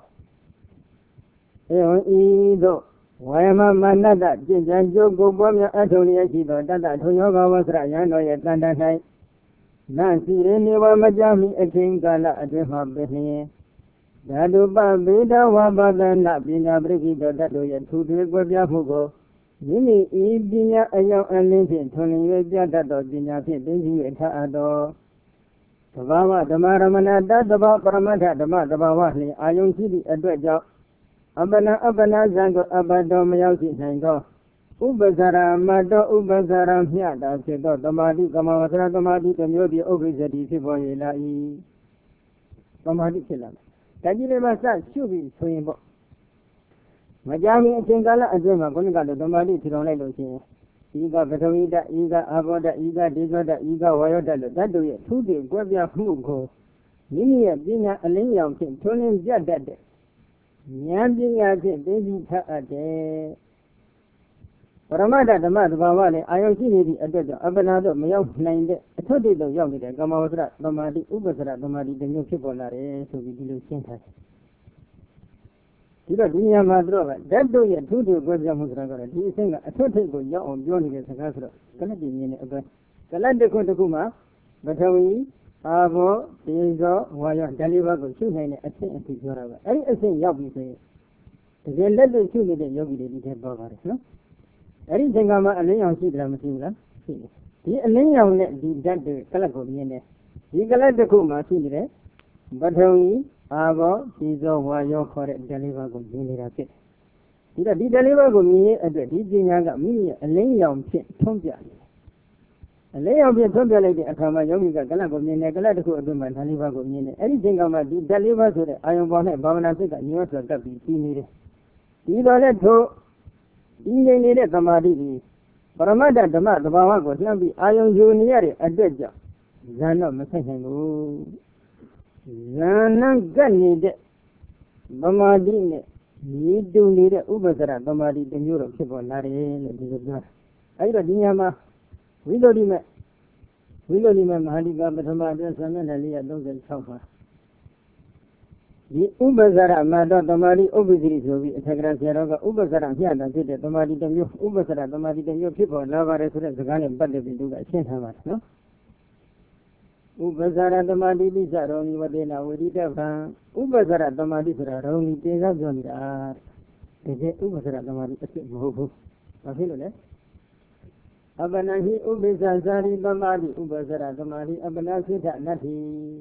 [SPEAKER 1] Edo Wayama Manada Jinjo Gobomia Atolia Kido Dada Toyoga was Rayano Yatanda Night Nancy Reniwa Majami a king gala at the Hobby Daduba Beda Wabada Nabina Brigido Dadoya to the Guabiafugo Mini Ibinia a young and living, turning your jada Dina Pin, Ado. Tavawa, the Maramana, that's about Paramata, the Madabawani, I don't see a great job. Abana Zango, Abado Mayaki Zango. Ubazara, Mado Ubazara, Yada, the Madi, Gamavatra, the Madi, the Yobi, Obizadi, Siboy, Gamadi Kilam. Tajima should be swing. Majami Singala and Jema Gunga, the Mali to Lonelo. Ega Betavida, Ega Avoda, Ega Digoda, Ega Wyoda, that do it. 2 days, Guavia Fugo. Minia, Dina, a linear thing, turning jet that day. Yambing at it, baby a day. Paramada, the mother Bavale, I don't see the adult, Abanado, Mayo, 9 days. I told you the young, the Gamavra, the Madi, Ubazara, the Madi, the new people are so we do Sinta. You don't need a madrova. That do you 2 days, Guajamusra. He sing a total young Johnny Sagasra. Canadian again. The land of Kotokuma, Batawi, Avo, Tizo, Waya, Dalivago, Sunan, a thing to Jorava. I think Yabi say. Then let the 2 million Yogi did have Bavaris, no? Anything I'm a leon Sidra. He a leon did that the Calaco. He got the Kuma, Sidre, Batawi. Avo, Tizo, Wayo, for it, Delivago, Junior. Did a deliver me at the Dijinaga, me, a layout, Tombia. A layout of Tombia lady, a Kamayoga, Galago, Galatico, Duman, Halivago, anything I might deliver to the Iron Bonnet, Bavana, New York, that be needed. Either let go, Indian needed the Madi. Paramada, the Mad, the Bavago, Lambi, Iron Junior, a dead job. Zano, Masan. Zana Ganid Bamadine, you do need a Ubazara, Bamadi, the Europe, Nare, I don't Yama, we don't remember Haliga, but Amadas and Alia doesn't suffer. The Ubazara, Madame Damari, Obizri, Sagra Sierra, Ubazara, Yana, the Madi, the Ubazara, the Madi, the people, Lava, the Ghanaian, but they do that, no? Ubazara the Madi are only what they now would eat of Ubazara the Madi are only days of Zonda. They say Ubazara the Madi, a filo. Abanahi Ubizazari the Madi, Ubazara the Madi, Abanasita Nati.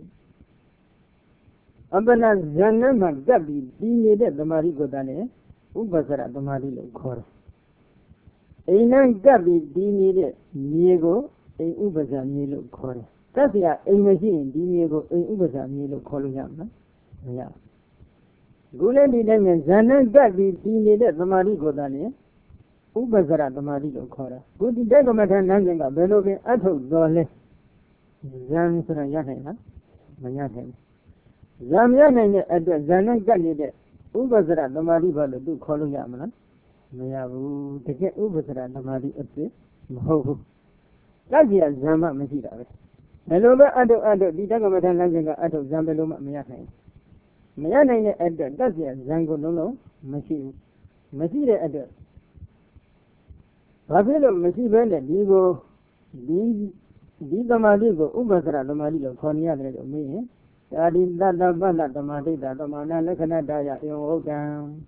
[SPEAKER 1] Abanaz Zanama Gabi, needed the Madi Godane, Ubazara the Madi Lokor. Ainan Gabi, needed Niego, a Ubaza Nilo Kor. That's a machine, Diego, Ubaza, Milo Column. Yeah. Gulani Lemon, Zana, Gabi, needed the Marigo Dane. ဥပ္ပဇရသမာဓိလို့ခေါ်တာခုဒီတဲ့ကမ္မထာလမ်းစဉ်ကဘယ်လိုပင်အထုတ်တော်လဲဇံဆိုတာရနိုင်လားမရနိုင်ဘူးဇံရနိုင်တဲ့အတွက်ဇံနဲ့ကပ်နေတဲ့ဥပ္ပဇရသမာဓိဘာလို့သူခေါ်လို့ရမလားမရဘူးတကယ်ဥပ္ပဇရသမာဓိအဖြစ်မဟုတ်ဘူးကပ်စီကဇံမှမရှိတာပဲဘယ်လိုပဲအထုတ်ဒီတဲ့ကမ္မထာလမ်းစဉ်ကအထုတ်ဇံဘယ်လိုမှမရနိုင်ဘူးမရနိုင်တဲ့အတွက်ကပ်စီကဇံကိုလုံးလုံးမရှိဘူးမရှိတဲ့အတွက်ဘာဖြစ်လို့မရှိဘဲနဲ့ဒီသမာဓိကိုဥပ္ပဇရသမာဓိလို့ခေါ်နေရတယ်လို့မေးရင်သာဒီတတ္တပတ္တသမာဓိတသမာနာလက္ခဏတယယောဟုတ်ကံ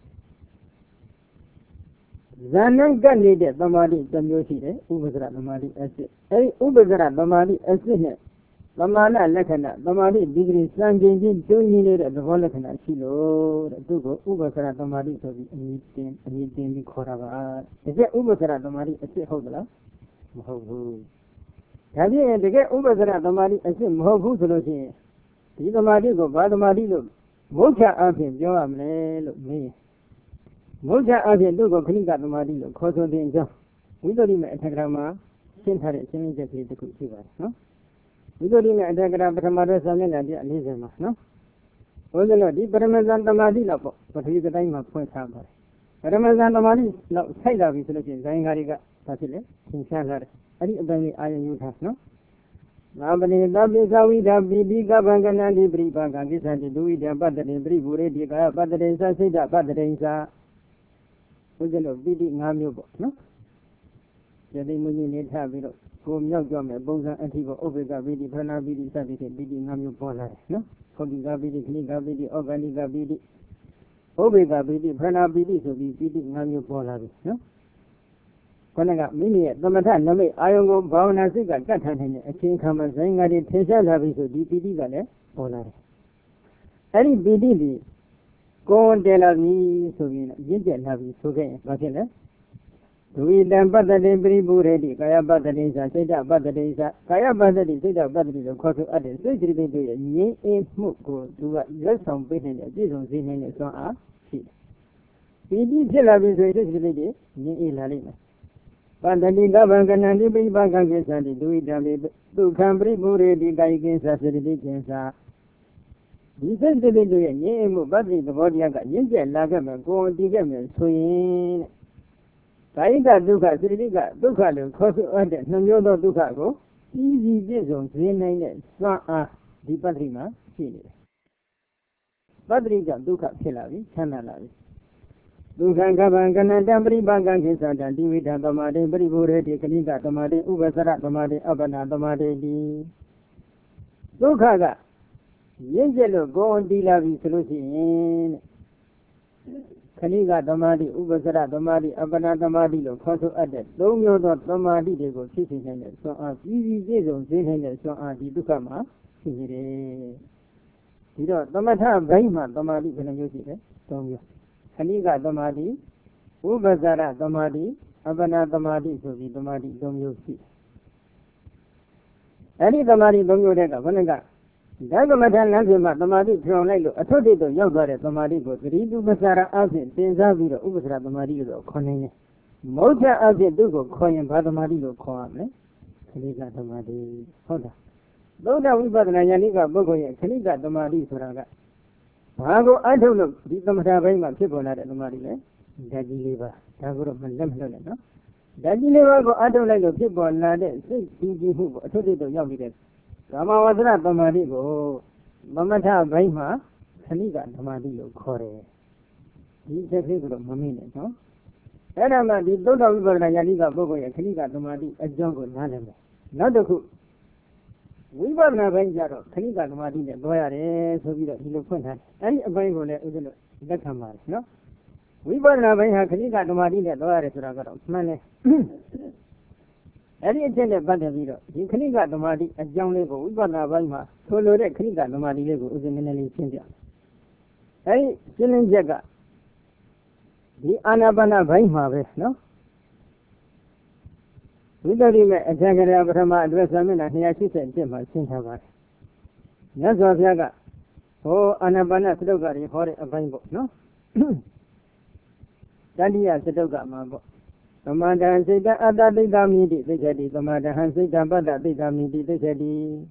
[SPEAKER 1] ဇာနံကပ်နေတဲ့သမာဓိတစ်မျိုးရှိတယ်ဥပ္ပဇရသမာဓိအစစ်အဲဒီဥပ္ပဇရသမာဓိအစစ်နဲ့သမာနာလက္ခဏသမာဓိဒီဂရီစံချိန်ချင်းတွင်းရင်းနေတဲ့သဘောလက္ခဏာရှိလို့တဲ့သူကိုဥပ္ပဇရသမာဓိဆိုပြီးအမည်တင်ပြီးခေါ်တာပါတကယ်ဥပ္ပဇရသမာဓိအစစ်ဟုတ်သလားမဟုတ်ဘူးဒါဖြင့်တကယ်ဥပ္ပဇရသမာဓိအစစ်မဟုတ်ဘူးဆိုလို့ရှိရင်ဒီသမာဓိကိုဘာသမာဓိလို့မုဋ္ဌအဖြစ်ပြောရမလဲလို့မေးမုဋ္ဌအဖြစ်သူ့ကိုခဏိကသမာဓိလို့ခေါ်ဆိုတဲ့အကြောင်းဝိသုဒ္ဓိမေအထက်ကရာမှာရှင်းထားတဲ့ရှင်းလင်းချက်ကလေးတစ်ခုရှိပါတယ်နော်ဝိသုဒ္ဓိမေအထက်ကရာပထမတော့စာမျက်နှာ140မှာနော်ဘုန်းကြီးတို့ဒီပရမဇန်သမာဓိလောက်ပေါ့ပထဝီတိုင်းမှာဖွင့်ထားပါတယ်ပရမဇန်သမာဓိလောက်ဆိုက်လာပြီဆိုလို့ရှိရင်ဇိုင်းကားတွေကဘာဖြစ်လဲသင်ရှားလာတယ်အဲ့ဒီအပိုင်းလေးအာရုံယူထားနော်နာပနိသပိသဝိဒပိတိကဗံကနန္တိပရိပါကကိသတိဒုဝိဒပတ္တတိပရိဘူရေတိကာယပတ္တတိသစိတ်တပတ္တတိသဘုရားတို့ပိတိ၅မျိုးပေါ့နော်ယသိမုန်ကြီးနေထားပြီးတော့ကိုမြောက်ကြမယ်ပုံစံအထိပေါ့ဥပ္ပေကပိတိဖဏပိတိစသည်ဖြင့်ပိတိ၅မျိုးပေါ်လာတယ်နော်ခောတိကပိတိခဏိကပိတိဩဂန္တိကပိတိဥပ္ပေကပိတိဖဏပိတိဆိုပြီးပိတိ၅မျိုးပေါ်လာပြီနော်ခொနကမိမိရဲ့သမထနမိတ်အာယုံကိုဘာဝနာစိတ်ကကတ်ထားနိုင်တဲ့အချိန်ခါမှာဇိုင်းငါတွေထင်ရှားလာပြီဆိုဒီပီတိကလည်းပေါ်လာတယ်အဲ့ဒီပီတိဒီကိုယ်တည်လာပြီဆိုရင်ရင့်ကျက်လာပြီဆိုခဲ့ရင်ဘာဖြစ်လဲဒုဝိတံပတ္တတိပရိပူရေတိကာယပတ္တတိသစိတ်တပတ္တတိသကာယပတ္တတိစိတ်တပတ္တတိလို့ခေါ်ဆိုအပ်တဲ့စိတ်စိတ်တွေရဲ့ငြိမ်းအေးမှုကိုသူကလက်ဆောင်ပေးနေတဲ့အပြည့်စုံစေနိုင်တဲ့စွမ်းအားရှိတယ်ပီတိဖြစ်လာပြီဆိုရင်စိတ်စိတ်တွေငြိမ်းအေးလာလိမ့်မယ်ပတ္တိကဗံကနန္တိပိပကံကိသတိဒုဝိတံပိဒုက္ခံပရိပူရေတိကာယကိသသတိတိကိသဒီစိတ်တိတို့ရဲ့ငြိမ်းမှုပတ္တိသဘောတရားကရင့်ကျက်လာခဲ့မယ်ကိုယ်တည်ခဲ့မယ်ဆိုရင်ကာယကဒုက္ခသတိကဒုက္ခလို့ခေါ်ဆိုအပ်တဲ့နှမျိုးသောဒုက္ခကိုကြီးစီပြည့်စုံစေနိုင်တဲ့စွမ်းအားဒီပတ္တိမှာရှိနေတယ်ပတ္တိကဒုက္ခဖြစ်လာပြီချမ်းသာလာပြီဒုက္ခကဗံကနတံပရိပါကံကိသတံတိဝိဒံသမာဓိပရိဘူရေတိခဏိကသမာဓိဥပ္ပစရသမာဓိအပ္ပနာသမာဓိတိဒုက္ခကရင့်ကျက်လို့ကိုယ်တည်လာပြီဆိုလို့ရှိရင်ခဏိကသမာဓိဥပ္ပစရသမာဓိအပ္ပနာသမာဓိလို့ခေါ်ဆိုအပ်တဲ့သုံးမျိုးသောသမာဓိတွေကိုဖြစ်စေနိုင်တဲ့စွမ်းအားကြီးကြီးပြည့်စုံစေနိုင်တဲ့စွမ်းအားဒီဒုက္ခမှာရှိနေတယ်ဒီတော့သမထဘိုင်းမှာသမာဓိဘယ်နှမျိုးရှိလဲသုံးမျိုးခဏိကသမာဓိဥပ္ပဇ္ဇရသမာဓိအပ္ပနာသမာဓိဆိုပြီးသမာဓိ၃မျိုးရှိတယ်အဲ့ဒီသမာဓိ၃မျိုးတည်းကဘယ်နှကဓမ္မထလမ်းစဉ်မှာသမာဓိဖြောင်းလိုက်လို့အထွတ်ထိပ်သို့ရောက်သွားတဲ့သမာဓိကိုသတိတုပ္ပစာရအဖြစ်သင်စားပြီးတော့ဥပ္ပစရသမာဓိလို့ခေါ်နေတယ်မௌချအဖြစ်သူ့ကိုခေါ်ရင်ဘာသမာဓိလို့ခေါ်ရမလဲခဏိကသမာဓိဟုတ်တာသုဒ္ဓဝိပဿနာဉာဏ်ကပုဂ္ဂိုလ်ရဲ့ခဏိကသမာဓိဆိုတာကဘာကိုအထုတ်လို့ဒီသမထဘိုင်းမှာဖြစ်ပေါ်လာတဲ့သမာဓိလဲဓာတ်ကြီး၄ပါးဒါကိုတော့မလွတ်နဲ့နော်ဓာတ်ကြီး၄ပါးကိုအထုတ်လိုက်လို့ဖြစ်ပေါ်လာတဲ့စိတ်ကြီးမှုကိုအထွတ်ထိပ်သို့ရောက်နေတဲ့ကာမဝဇ္ဇရသမာဓိကိုသမထဘိုင်းမှာခဏိကသမာဓိလို့ခေါ်တယ်ဒီတစ်ခေတ်ကတော့မမေ့နဲ့နော်အဲ့ဒါမှဒီသုဒ္ဓဝိပဿနာဉာဏ်ကပုဂ္ဂိုလ်ရဲ့ခဏိကသမာဓိအကြောင်းကိုနားလည်မယ်နောက်တစ်ခုဝိပဿနာဘိုင်းကြတော့ခဏိကသမာဓိနဲ့တွားရတယ်ဆိုပြီးတော့ဒီလိုဖွင့်ထားတယ်အဲ့ဒီအပိုင်းကိုလည်းဥဒ္ဒလို့လက်ခံပါတယ်နော်ဝိပဿနာဘိုင်းဟာခဏိကသမာဓိနဲ့တွားရတယ်ဆိုတာကတော့မှန်တယ်အဲ့ဒီအချက်နဲ့ပတ်သက်ပြီးတော့ဒီခဏိကသမာဓိအကြောင်းလေးကိုဝိပဿနာဘိုင်းမှာဆိုလိုတဲ့ခဏိကသမာဓိလေးကိုဥစဉ်နည်းနည်းလေးရှင်းပြအဲ့ဒီရှင်းလင်းချက်ကဒီအာနာပါနဘိုင်းမှာပဲနော်ဝိတ္တိမဲ့အထက်ကရာပထမအတွက်စာမျက်နှာ287မှာရှင်းထားပါတယ်မြတ်စွာဘုရားကဟောအာနာပါနစတုတ်ကတွေဟောတဲ့အပိုင်းပေါ့နော်တတိယစတုတ်ကမှာပေါ့သသမန္တံစိတ်တအတ္တတိတ္တမိတိသိက္ခတိသမန္တဟံစိတ်တပတ္တတိတ္တမိတိသိက္ခတိ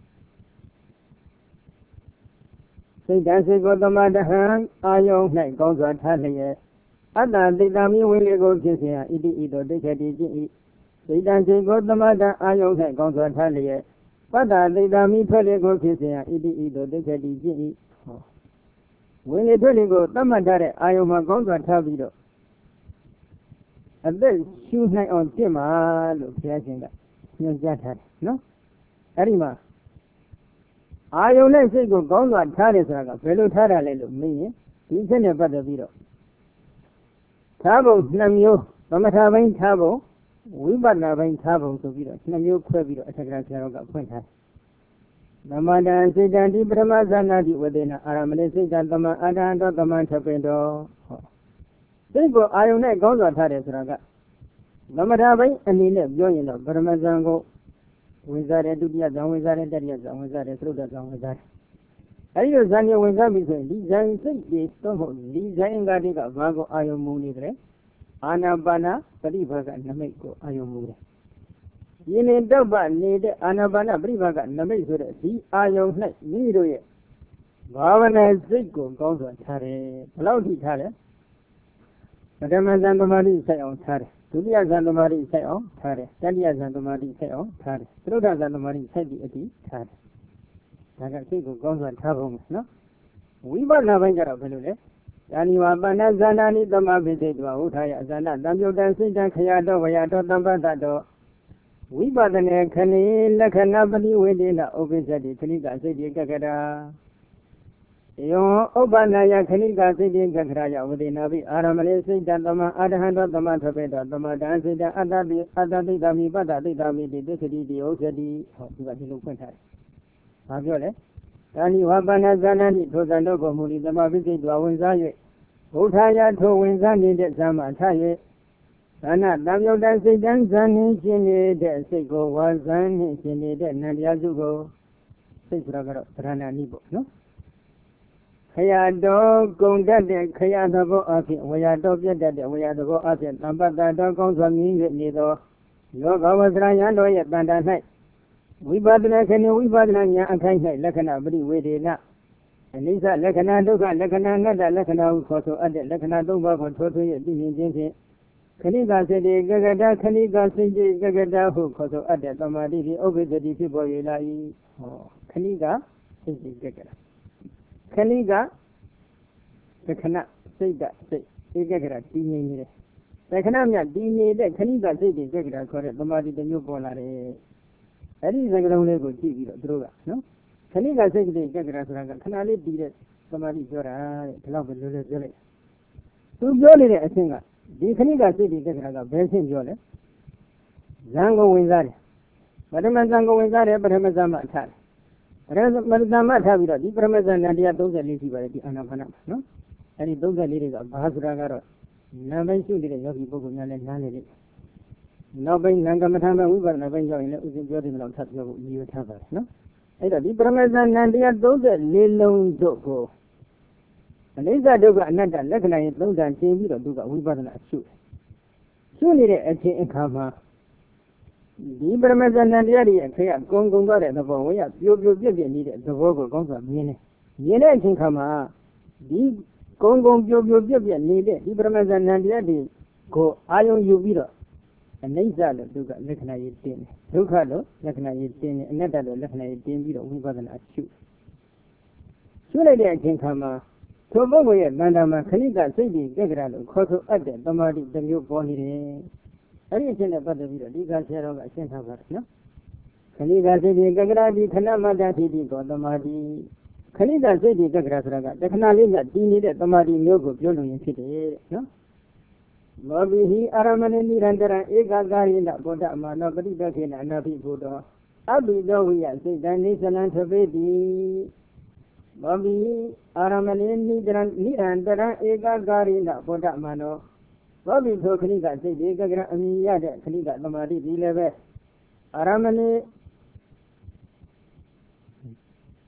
[SPEAKER 1] စိတ်တစိတ်ကိုသမန္တဟံအာယုန်၌ကောင်းစွာထားလျက်အတ္တတိတ္တမိဝိလေကိုဖြစ်เสียဣတိဣတောသိက္ခတိจิตစိတ်တစိတ်ကိုသမန္တအာယုန်၌ကောင်းစွာထားလျက်ပတ္တတိတ္တမိထွက်လေကိုဖြစ်เสียဣတိဣတောသိက္ခတိจิตဝိလေထွက်လေကိုသတ်မှတ်ထားတဲ့အာယုန်မှာကောင်းစွာထားပြီးတော့အသက်ရှူနိုင်အောင်ကျင့်ပါလို့ဘုရားရှင်ကညွှန်ကြားထားတယ်နော်အဲ့ဒီမှာအာယုန်နဲ့စိတ်ကိုကောင်းစွာထားတယ်ဆိုတာကဘယ်လိုထားတာလဲလို့မေးရင်ဒီအချက်နဲ့ပတ်သက်ပြီးတော့ထားပုံ2မျိုးသမထပိုင်းထားပုံဝိပဿနာပိုင်းထားပုံဆိုပြီးတော့2မျိုးခွဲပြီးတော့အထက်ကဆရာတော်ကဖွင့်ထားတယ်သမန္တံစိတ်တံဒီပထမဇာနာတိဝဒေနာအာရမဏိစိတ်တံသမအာရဟံတောသမံထပင်တော်ဟောစိတ်ကိုအာယုန်နဲ့ကောင်းစွာထားတယ်ဆိုတာကသမထပိုင်းအနေနဲ့ပြောရင်တော့ပထမဇန်ကိုဝင်စားတယ်ဒုတိယဇန်ဝင်စားတယ်တတိယဇန်ဝင်စားတယ်သုတ္တဇန်ဝင်စားတယ်အဲဒီလိုဇန်ကြီးဝင်စားပြီဆိုရင်ဒီဇန်စိတ်တွေသုံးဖို့ဒီဇန်အင်္ဂါတွေကဘာကိုအာယုန်မူနေတယ်အာနာပါနာပရိဘာကနမိတ်ကိုအာယုန်မူတယ်ယင်းနေတော့ပါနေတဲ့အာနာပါနာပရိဘာကနမိတ်ဆိုတဲ့ဒီအာယုန်၌မိမိတို့ရဲ့ဘာဝနာစိတ်ကိုကောင်းစွာထားတယ်ဘယ်လောက်ထိထားလဲပထမဇန်သမာဓိဆိုင်အောင်ထားတယ်ဒုတိယဇန်သမာဓိဆိုင်အောင်ထားတယ်တတိယဇန်သမာဓိဆိုင်အောင်ထားတယ်သုတ္တဇန်သမာဓိဆိုင်ပြီးအတိထားတယ်ဒါကစိတ်ကိုကောင်းစွာထားဖို့နော်ဝိပဿနာပိုင်းကျတော့ဘယ်လိုလဲဒါနိဝပဏ္ဏဇာနာနိသမပိစိတ်ဝုထာယအဇာနတံပြုတ်တံစိတ်တံခရတောဝယတောတမ္ပတ္တတောဝိပဿနာခဏိလက္ခဏပတိဝေဒေနဥပ္ပစ္စတိခဏိကစိတ်တိကကရာယောဥပ္ပန္နယခဏိကစိတ်တိကကရာယဝေဒေနာပိအာရမဏိစိတ်တံသမအာရဟံတောသမထပေတောသမတံစိတ်တံအတ္တတိတ္တမိပတ္တတိတ္တမိတိသစ္စတိတိဥစ္စတိဟောဒီကဒီလိုဖွင့်ထားတယ်။ဘာပြောလဲ။ဒါနိဝပဏ္ဏဇာနာတိထိုဇန်တို့ကိုမူလီသမပိစိတ်တွာဝင်စား၍ဘုထာယထိုဝင်စားနေတဲ့ဇာမထ၍ဇာနာတံပြုတ်တစိတ်တံဇန်နှင်းရှင်နေတဲ့စိတ်ကိုဝါဇန်နှင်းရှင်နေတဲ့နန္တရားစုကိုစိတ်ဆိုတာကတော့သရဏာနိပေါ့နော်ခရတော်ကုံတတ်တဲ့ခရသဘောအဖြစ်ဝေယတော်ပြတ်တတ်တဲ့ဝေယသဘောအဖြစ်တမ္ပတ္တတော်ကောင်းစွာမြင်၍နေသောယောဂဝသရယံတော်ရဲ့တန်တာ၌ဝိပဿနာခဏဝိပဿနာဉာဏ်အခိုင်၌လက္ခဏာပရိဝေဒေနအနိစ္စလက္ခဏာဒုက္ခလက္ခဏာအနတ္တလက္ခဏာဟုခေါ်ဆိုအပ်တဲ့လက္ခဏာ၃ပါးကိုထိုးထွင်း၍သိမြင်ခြင်းဖြင့်ခဏိကစိတ်တိကကတာခဏိကစိတ်တိကကတာဟုခေါ်ဆိုအပ်တဲ့သမာဓိဖြင့်ဥပ္ပစ္စတိဖြစ်ပေါ်၍လာ၏ဟောခဏိကစိတ်တိကကတာခဏိကလက္ခဏာစိတ်တစိတ်ဧကကရာတည်ငြိမ်နေတယ်လက္ခဏာမြတည်နေတဲ့ခဏိကစိတ်တိကကတာခေါ်တဲ့သမာဓိတစ်မျိုးပေါ်လာတယ်အဲ့ဒီစကားလုံးလေးကိုကြည့်ပြီးတော့သူတို့ကနော်ခဏိကစိတ်တိကကတာဆိုတာကခဏလေးတည်တဲ့သမာဓိပြောတာတဲ့ဒီလောက်ပဲလွယ်လွယ်ပြောလိုက်သူပြောနေတဲ့အဆင့်ကဒီခဏိကစိတ်တိကကတာကဘယ်ဆင့်ပြောလဲဇံကိုဝင်စားတယ်ပထမဇံကိုဝင်စားတယ်ပထမဇံမှာထားတယ်ပထမဇံမှာထားပြီးတော့ဒီပထမဇံနဲ့တရား34ရှိပါတယ်ဒီအာနာပါနမှာနော်အဲ့ဒီ34တွေကဘာဆိုတာကတော့နာမည်ရှုနေတဲ့ယောဂီပုဂ္ဂိုလ်များလည်းနားနေတယ်နောက်ပိုင်းနာကမ္မထာမဲ့ဝိပဿနာပိုင်းရောက်ရင်လည်းဥစဉ်ပြောတယ်မလို့ထပ်ပြောဖို့ရည်ရွယ်ထားပါတယ်နော်အဲ့တော့ဒီပရမဇ္ဇနံတရား34လုံးတို့ကိုအနိစ္စဒုက္ခအနတ္တလက္ခဏာရဲ့သုံးတန်ရှင်းပြီးတော့သူကဝိပဿနာရှုနေတဲ့အချိန်အခါမှာဒီပရမဇ္ဇနံတရားရဲ့အခါကကုံသွားတဲ့သဘောဝေယပြိုပြက်နေတဲ့သဘောကိုကောင်းစွာမြင်တဲ့အချိန်ခါမှာဒီကုံပြိုပြက်နေတဲ့ဒီပရမဇ္ဇနံတရားကိုအာယုံယူပြီးတော့အနိစ္စလို့သူကလက္ခဏာရေးတင်တယ်ဒုက္ခလို့လက္ခဏာရေးတင်တယ်အနတ္တလို့လက္ခဏာရေးတင်ပြီးတော့ဝိပဿနာရှုလိုက်တဲ့အချိန်ခါမှာသို့ပုဂ္ဂိုလ်ရဲ့တဏ္ဍာမှာခဏိကစိတ်ကြီးကြက်ကြတာလို့ခေါ်ဆိုအပ်တဲ့သမာဓိတစ်မျိုးပေါ်နေတယ်အဲ့ဒီအချက်နဲ့ပတ်သက်ပြီးတော့ဒီကဆရာတော်ကအရှင်းထားပါတယ်နော်ခဏိကစိတ်ကြီးကြက်ကြတာဒီခဏမတ္တတိတိကိုသမာဓိခဏိကစိတ်ကြီးကြက်ကြတာဆိုတာကတခဏလေးကတည်နေတဲ့သမာဓိမျိုးကိုပြောလို့ရင်ဖြစ်တယ်တဲ့နော်လောဘိဟိအာရမဏိနိရန္တရံဧကကာရိဏဗုဒ္ဓမာနောပฏิပက္ခေနအနာပိဘုဒ္ဓအဘိသောဝိယစိတ်တံနိစ္စလံသပေတိလောဘိအာရမဏိနိရန္တရံဧကကာရိဏဗုဒ္ဓမာနောလောဘိသောခဏိကစိတ်ဧကကရအမြင်ရတဲ့ခဏိကသမာဓိဒီလည်းပဲအာရမဏိ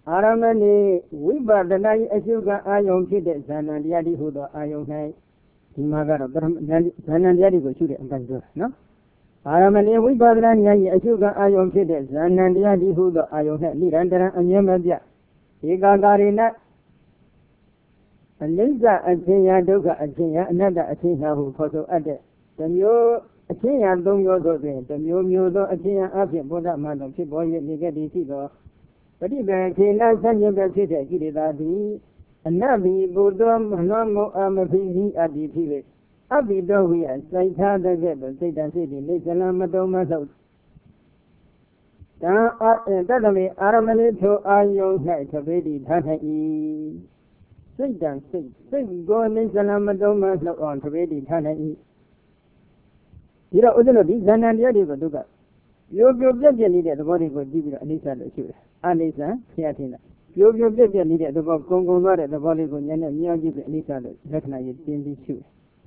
[SPEAKER 1] ဝိပဿနာ၏အရှုကအာယုံဖြစ်တဲ့ဇာဏတရားတိဟုသောအာယုံ၌ Dimagara, Zanandiadi go shoot and Banjo, no? Aramani, we bother and Yay, a sugar iron fitted, Zanandiadi who the iron head, Nirandara and Yamadia. Igagarina. And Linda and Tia Doga and Tia, another Atina who photo at it. The Mu Atia don't go to the Mu Atia Asia, Boda Man of Chiboy, you get the Tigo. But if I cannot send you the city, get it at the and Navi Budom, Nomo Amapi at the TV. Abi do we and say how the get say that city, Little Madoma. That way, Aramani to Ayo night of Eddie Tata E. Sit down, sit, go and make the Lamadoma on to Eddie Tata E. You know, these and the other do that. You needed the body for Dibi Anisa the shoe. Anisa, Fiatina. You needed the Bob Congo, the body for Yana, Miyagi, Anisa, that night in the shoe.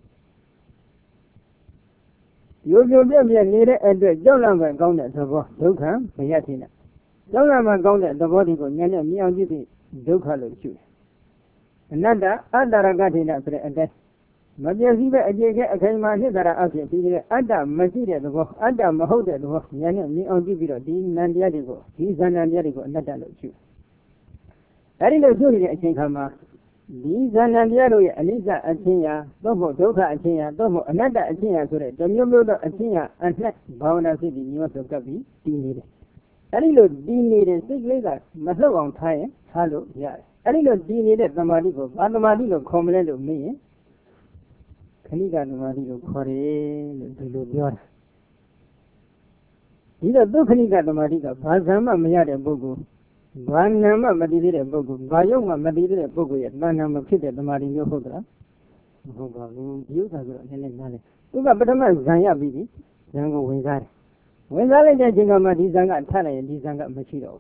[SPEAKER 1] You needed a Jolama gone at the book, Duka, Fiatina. Jolama gone at the body for Yana, Miyagi, Duka the shoe. Another, Gatina, and that. Majiba, a came out here that I asked you, Adam, Masida, the work, Adam, Mahoda, the work, Yana, Miyagi, Dean, Nandiadigo, he's an Nandiadigo, not a shoe. I didn't do it, I think, Hama. These are Nandiado, Anisa, Atia, Domo, Doka, Atia, Domo, another Atia, so that Domo, Atia, and Flat, Bauna City, New York, Gabi, Dean. I didn't needed 6 later, Maso on time, hello, yes. I didn't needed the Marigo, and the Marigo, commonly of me. Kaniga the Marigo, Kore, the either do Kaniga the Mariga, Pazama, Mayada, Bogu. Banama Madrid Bogu, Bayoma Madrid Bogu, Banama Kid the Marinho Hoga. You have a Uga Batama Zaya Bibi, Zango Wizard. When I let Jingama Dizanga Tala and Dizanga Machido.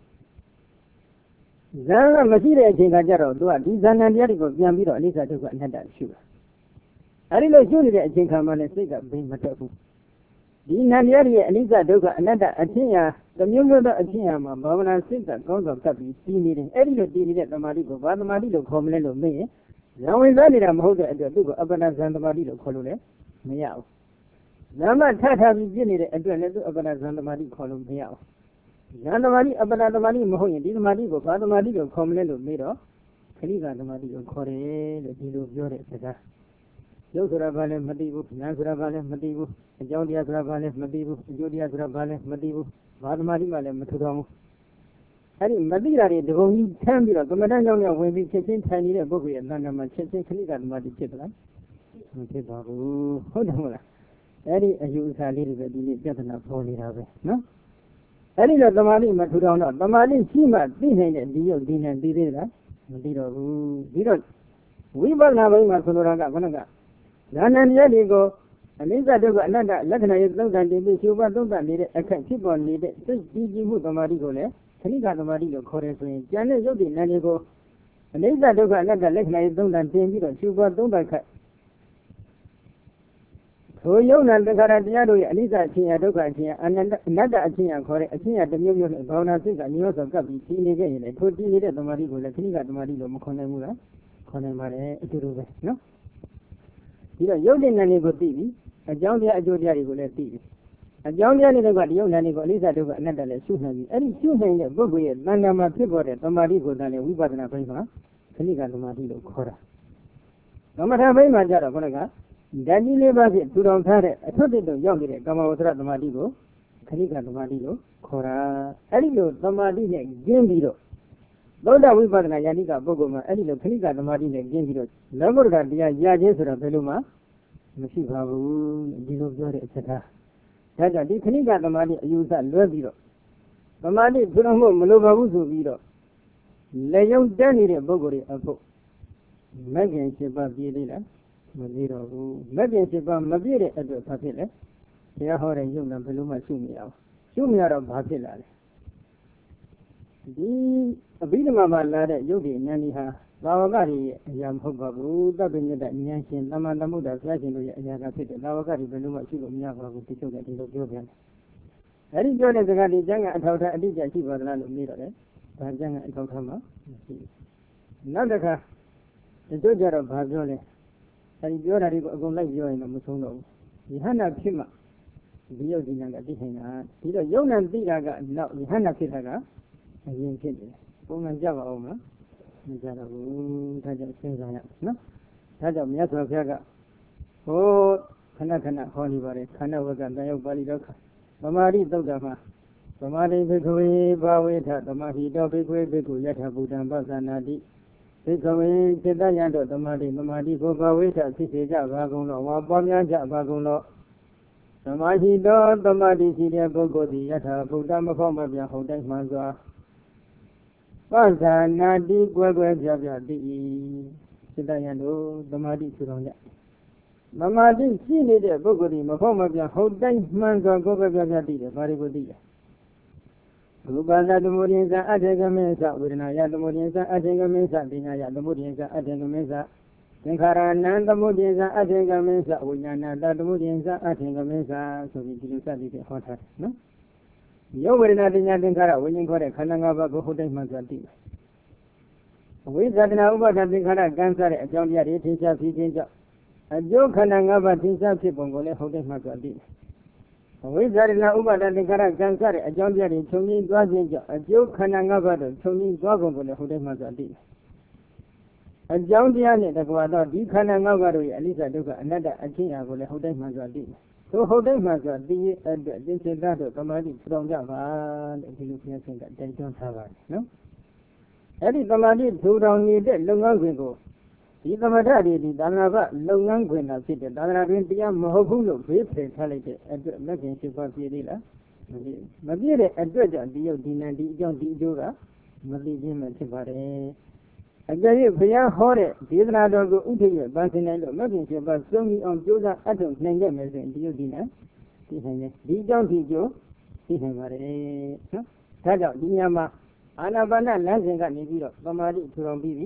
[SPEAKER 1] Zanga Machida Jingajaro, do a Dizana Yarigo, Yamiro, Lisa to another sugar. I didn't know you that Jingama and Siga being Matafu. Dinariari and Lisa Doga, another Atia, the Mumu Atia, Mamma Sinta, Gonzo Capi, needing Eddie Dini, the Marigo, Vadamarido, Comelo, me. Now we ran it, I'm holding at the Dugo, Abanas and the Marido Colone, meow. Nama Tata Virginia and the letter of Abanas and the Marido Colum, meow. Yanamari, Abanamari, Mohoy, this Marigo, Vadamarido, Comelo, Miro, Kaliga, the Marido Core, the Dido Jore, etc. Yosurabale, Madibu, Nazurabale, Madibu, Jodia Grabale, Madibu, Judia Grabale, Madibu, Vadamari, Matudomo. Harry Madira, the only Tambira, the Madonna, when we kitchen tiny book and Nana Chicken, Kaliga, Madi Chitla. Hold on. Eddie, as you say, little bit, you get enough holy have no? Eddie of the Mali, Matudona, the Mali, Sima, Dina, Dio, Dina, Dida, Dido. We were now in Masuraga, Vanaga. Then Yadigo, and in that another Latin is those and they wish you were those that needed a keep on needed 6 DG with the Marigole, Kaniga the Marigo, Corresponding, Janet Yodi, Nanigo, and in that another Latin is those and they wish you were those that cut. So you know the Garadiado, Anisa, Tia, Doka, and another Atia, correct, Atia, the Mumu, Bona Sika, New York, Gabi, Tina again, and put the Marigo, Kaniga the Marigo, Mokonamura, Conamare, Turube, no? You didn't any good TV, a Jonia Jodiari will let TV. A Jonia never got young Nanigo, Lisa to another Susan, any Susan, a book with Nana Pivo, Tomarigo, than we was in a paper, Kaniga the Marigo, Cora. No matter where my Jara Bonaga, Danny never did to don't have it. I told it to Yogi, Gamma the Marigo, Kaniga the Marigo, Cora, Elio, the Marine, Gimbido. Though that we were in a Yanika Bogoma, Elio, Kaniga the Marine, Gimbido, Lamurga, the Yajas of Beluma, Messibabu, Dilo, etc. That's a Kaniga the Mari use a Leviro. The Mari, Duramo, Malova Uzu Viro. Leon Danny, Bogori, a book. Megan Shiba Bidila. Maziro, maybe it's about Mabire at the Papilla. They are holding you and Peluma Sumia. Sumia of Papilla. The Abidama ladder, Yogi, Naniha, Lavagari, Yam Hobabu, Dabin, that Yanshin, Lamanamuda, flashing to Yagapit, Lavagari, Peluma Sumia, who took it into Jovian. I didn't join the Gadi Janga and how I did that she was land of Miro, but Janga and Tokama. Another car, the Doja of Pavone. အဲဒီပြောတာတွေကိုအကုန်လိုက်ပြောရင်တော့မဆုံးတော့ဘူးယဟန္တာဖြစ်မှဒီယုတ်ဒီနံကသိနေတာဒီတော့ယုံနံသိတာကနောက်ယဟန္တာဖြစ်တာကအရင်ဖြစ်တယ်ပုံမှန်ကြပါအောင်မလားမကြတော့ဘူးဒါကြောင့်စဉ်းစားရနော်ဒါကြောင့်မြတ်စွာဘုရားကဟိုခဏခဏဟောနေပါတယ်ခန္ဓာဝကတန်ရောက်ပါဠိတော်ဗမာတိသုတ်တာမှာသမာဓိဘိက္ခဝေဘာဝေထသမာဟိတောဘိက္ခဝေဘိက္ခုယထာဘုဒ္ဓံပသနာတိဘိက္ခဝေစေတယံတို့သမာဓိကိုဘာဝေထဖြစ်စေကြပါကုန်လောဝါပွားများကြပါကုန်လောသမာဟိတောသမာဓိရှိတဲ့ပုဂ္ဂိုလ်သည်ယထာဘုဒ္ဓမဖောက်မပြဟုတ်တိုင်းမှန်စွာပသနာတိကွယ်ကွယ်ပြပြသိ၏စေတယံတို့သမာဓိဆိုတော်ကြသမာဓိရှိနေတဲ့ပုဂ္ဂိုလ်ဒီမဖောက်မပြဟုတ်တိုင်းမှန်စွာကိုယ်ပဲပြပြသိတယ်ဘာတွေကိုသိလဲရူပသသမုဒိယသအထေကမေသဝေဒနာယသမုဒိယသအထေကမေသပညာယသမုဒိယသအထေကမေသသင်္ခါရဏံသမုဒိယသအထေကမေသဝိညာဏတသမုဒိယသအထေကမေသဆိုပြီးဒီလိုစသည်ဖြင့်ဟောထားတယ်နော်ယောဝေဒနာပညာသင်္ခါရဝိညာဉ်ခေါ်တဲ့ခန္ဓာ၅ပါးကိုဟုတ်တိုင်းမှန်စွာသိတယ်ဝိသဒနာဥပါဒသင်္ခါရကံစားတဲ့အကြောင်းတရားတွေထင်ရှားဖြစ်ခြင်းကြောင့်အကျိုးခန္ဓာ၅ပါးထင်ရှားဖြစ်ပုံကိုလည်းဟုတ်တိုင်းမှန်စွာသိတယ်ဝိဇ္ဇာရဏဥပါဒသင်္ခါရကံစားတဲ့အကြောင်းပြတွေချုပ်ငြိမ်းသွားခြင်းကြောင့်အကျိုးခန္ဓာ၅ပါးတို့ချုပ်ငြိမ်းသွားကုန်ကိုလည်းဟုတ်တယ်မှဆိုသိတယ်။အကြောင်းတရားနဲ့တကွာတော့ဒီခန္ဓာ၅ပါးတို့ရဲ့အနိစ္စဒုက္ခအနတ္တအချင်းအရာကိုလည်းဟုတ်တယ်မှဆိုသိတယ်။သို့ဟုတ်တယ်မှဆိုသိရဲ့အတွက်သင်္ချေတတို့သမာဓိထူထောင်ကြပါတဲ့ဒီလိုဘုရားရှင်ကတိုက်တွန်းထားပါတယ်နော်။အဲ့ဒီသမာဓိထူထောင်နေတဲ့လုပ်ငန်းခွင်ကိုဒီသမထတွေဒီသာသနာ့လုပ်ငန်းခွင်သာဖြစ်တဲ့သာသနာတွင်တရားမဟုတ်ဘူးလို့ဘေးဖယ်ထားလိုက်တဲ့အတွက်မဂ္ဂင်ရှိပါပြည့်သေးလားမပြည့်တဲ့အတွက်ကြောင့်ဒီယုတ်ဒီနံဒီအကြောင်းဒီအကျိုးကမသိခြင်းမှဖြစ်ပါတယ်အကြိမ်ဘုရားဟောတဲ့ဒေသနာတော်ကိုဥထိပ်ရပန်းစင်နိုင်လို့မဂ္ဂင်ရှိပါစုံပြီးအောင်ကြိုးစားအထောက်နိုင်ခဲ့မယ်ဆိုရင်ဒီယုတ်ဒီနံသိနိုင်တယ်ဒီအကြောင်းဒီအကျိုးသိနိုင်ပါတယ်နော်ဒါကြောင့်ဒီညမှာအာနာပါနလမ်းစဉ်ကနေပြီးတော့သမာဓိထူထောင်ပြီးပြီ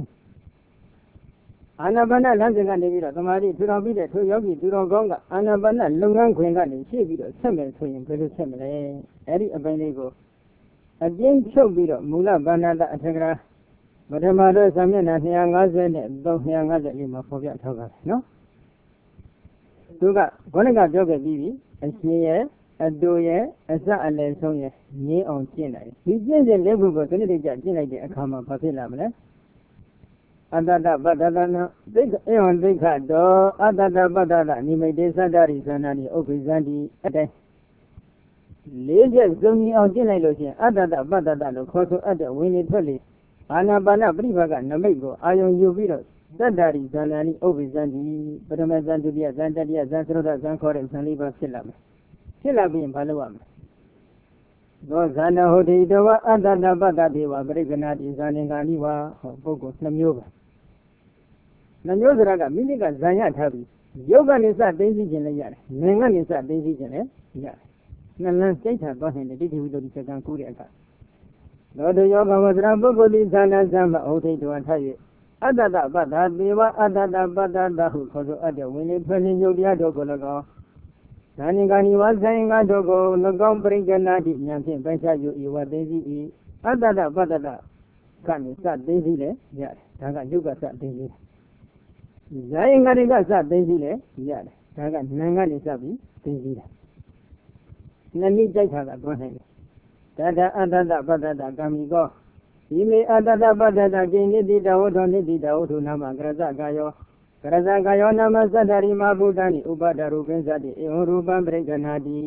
[SPEAKER 1] အာနာပါနလမ်းစဉ်ကနေပြီးတော့သမာဓိထူထောင်ပြီးတဲ့ထိုယောဂီသူတော်ကောင်းကအာနာပါနလုပ်ငန်းခွင်ကနေရှေ့ပြီးတော့ဆက်မယ်ဆိုရင်ဘယ်လိုဆက်မလဲအဲ့ဒီအပိုင်းလေးကိုအပြင်းချုပ်ပြီးတော့မူလဘာနာတအထက်ကရာပထမတော့စာမျက်နှာ250နဲ့354မှာဖော်ပြထားပါတယ်နော်သူကခေါင်းကပြောခဲ့ပြီးပြီအရှင်ရဲ့အတူရဲ့အစအလယ်ဆုံးရဲ့ငင်းအောင်ကျင့်လိုက်ဒီကျင့်စဉ်လေးခုကိုတနည်းတကျကျင့်လိုက်တဲ့အခါမှာဘာဖြစ်လာမလဲအတ္တတပတ္တတနာသိက္ခဧဝံသိက္ခတောအတ္တတပတ္တတနိမိတ်တေသတ္တရိသနာနိဥပ္ပိဇန္တိအတိုင်းလေးချက်စုံညီအောင်ကျင့်လိုက်လို့ရှိရင်အတ္တတပတ္တတလို့ခေါ်ဆိုအပ်တဲ့ဝိနည်းထွက်လေအာနာပါနပရိပါကနမိတ်ကိုအာယုံယူပြီးတော့သတ္တရိသနာနိဥပ္ပိဇန္တိပထမဇန်ဒုတိယဇန်တတိယဇန်သရုဒ္ဓဇန်ခေါ်တဲ့ဇန်လေးပါဖြစ်လာမယ်ဖြစ်လာပြီးရင်ဘာလုပ်ရမလဲသောဇာနဟောတိတဝအတ္တတပတ္တတိဝပရိက္ခဏတိဇာနင်္ဂာနိဝါဟောပုဂ္ဂိုလ်2မျိုးပဲနှမျိုးစရာကမိမိကဇံရထားပြီးယုတ်ကနေစသိသိခြင်းလည်းရတယ်။ငင်ကနေစသိသိခြင်းလည်းရတယ်။နှလန်းစိတ်ထားသွားနိုင်တဲ့တိတိဝိတ္တိစကံကူးတဲ့အခါသောတယောဂဝဇရာပုဂ္ဂိုလ်ဒီသနာဇံမဩထိတ်တော်ထား၍အတ္တတပတ္တသေဝအတ္တတပတ္တဟုခေါ်ဆိုအပ်တဲ့ဝင်လေထွက်ခြင်းယုတ်တရားတို့ကို၎င်းဇာနိကာနိဝဆိုင်ငါတို့ကို၎င်းပရိက္ခဏတိဉာဏ်ဖြင့်ပိုင်ခြားယူဤဝသိသိဤအတ္တတပတ္တကနေစသိသိလည်းရတယ်။ဒါကယုတ်ကစသိသိဇာယင်္ဂရိကစသိသိလဲရတယ်ဒါကနံကနေစပြီးသိသိတာနှစ်နည်းကြိုက်တာကတွန်းနိုင်တယ်တတအတ္တတပတ္တတကာမိကောဒီမေအတ္တတပတ္တတကိနိတိတဝဋ္ဌနိတိတဝဋ္ဌနာမကရဇကာယောနာမသတ္တရိမဘုဒ္ဓနိဥပါဒရူပင်းသတိဧဝရူပံပရိက္ခဏာတိ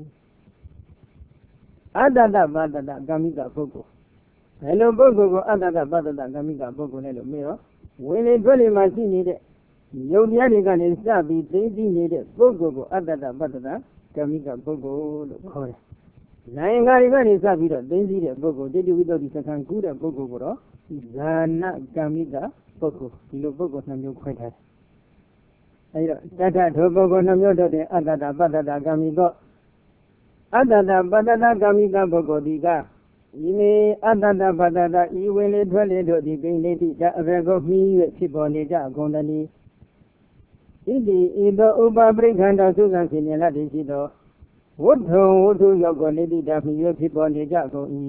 [SPEAKER 1] အတ္တတပတ္တတကာမိကပုဂ္ဂိုလ်ဘယ်လိုပုဂ္ဂိုလ်ကိုအတ္တတပတ္တတကာမိကပုဂ္ဂိုလ်လဲလို့မေးတော့ဝင်လေထွက်လေမှာရှိနေတဲ့ယုတ်တရားတွေကနေစပြီးသိသိနေတဲ့ပုဂ္ဂိုလ်ကိုအတ္တတပတ္တတကမိကပုဂ္ဂိုလ်လို့ခေါ်တယ်။ဇာယင်္ဂါတွေကနေစပြီးတော့သိသိတဲ့ပုဂ္ဂိုလ်တိတိဝိတ္တိစကံကူးတဲ့ပုဂ္ဂိုလ်ကိုတော့ဇာနာကမိကပုဂ္ဂိုလ်ဒီလိုပုဂ္ဂိုလ်2မျိုးခွဲထားတယ်။အဲဒီတော့တတ္ထထိုပုဂ္ဂိုလ်2မျိုးတော့တဲ့အတ္တတပတ္တတကမိကောအတ္တတပတ္တတကမိကပုဂ္ဂိုလ်ဒီကဤမေအတ္တတပတ္တတဤဝင်လေထွက်လေတို့ဒီကိလေတိတအဘယ်ကိုမှီ၍ဖြစ်ပေါ်နေကြကုန်တည်းဣတိဤသောဥပပရိက္ခန္တသုဇံစီနေလတိရှိသောဝဋ္ထုံဝဋ္ထုရောက်ကိုနေတိတမှီ၍ဖြစ်ပေါ်နေကြကုန်၏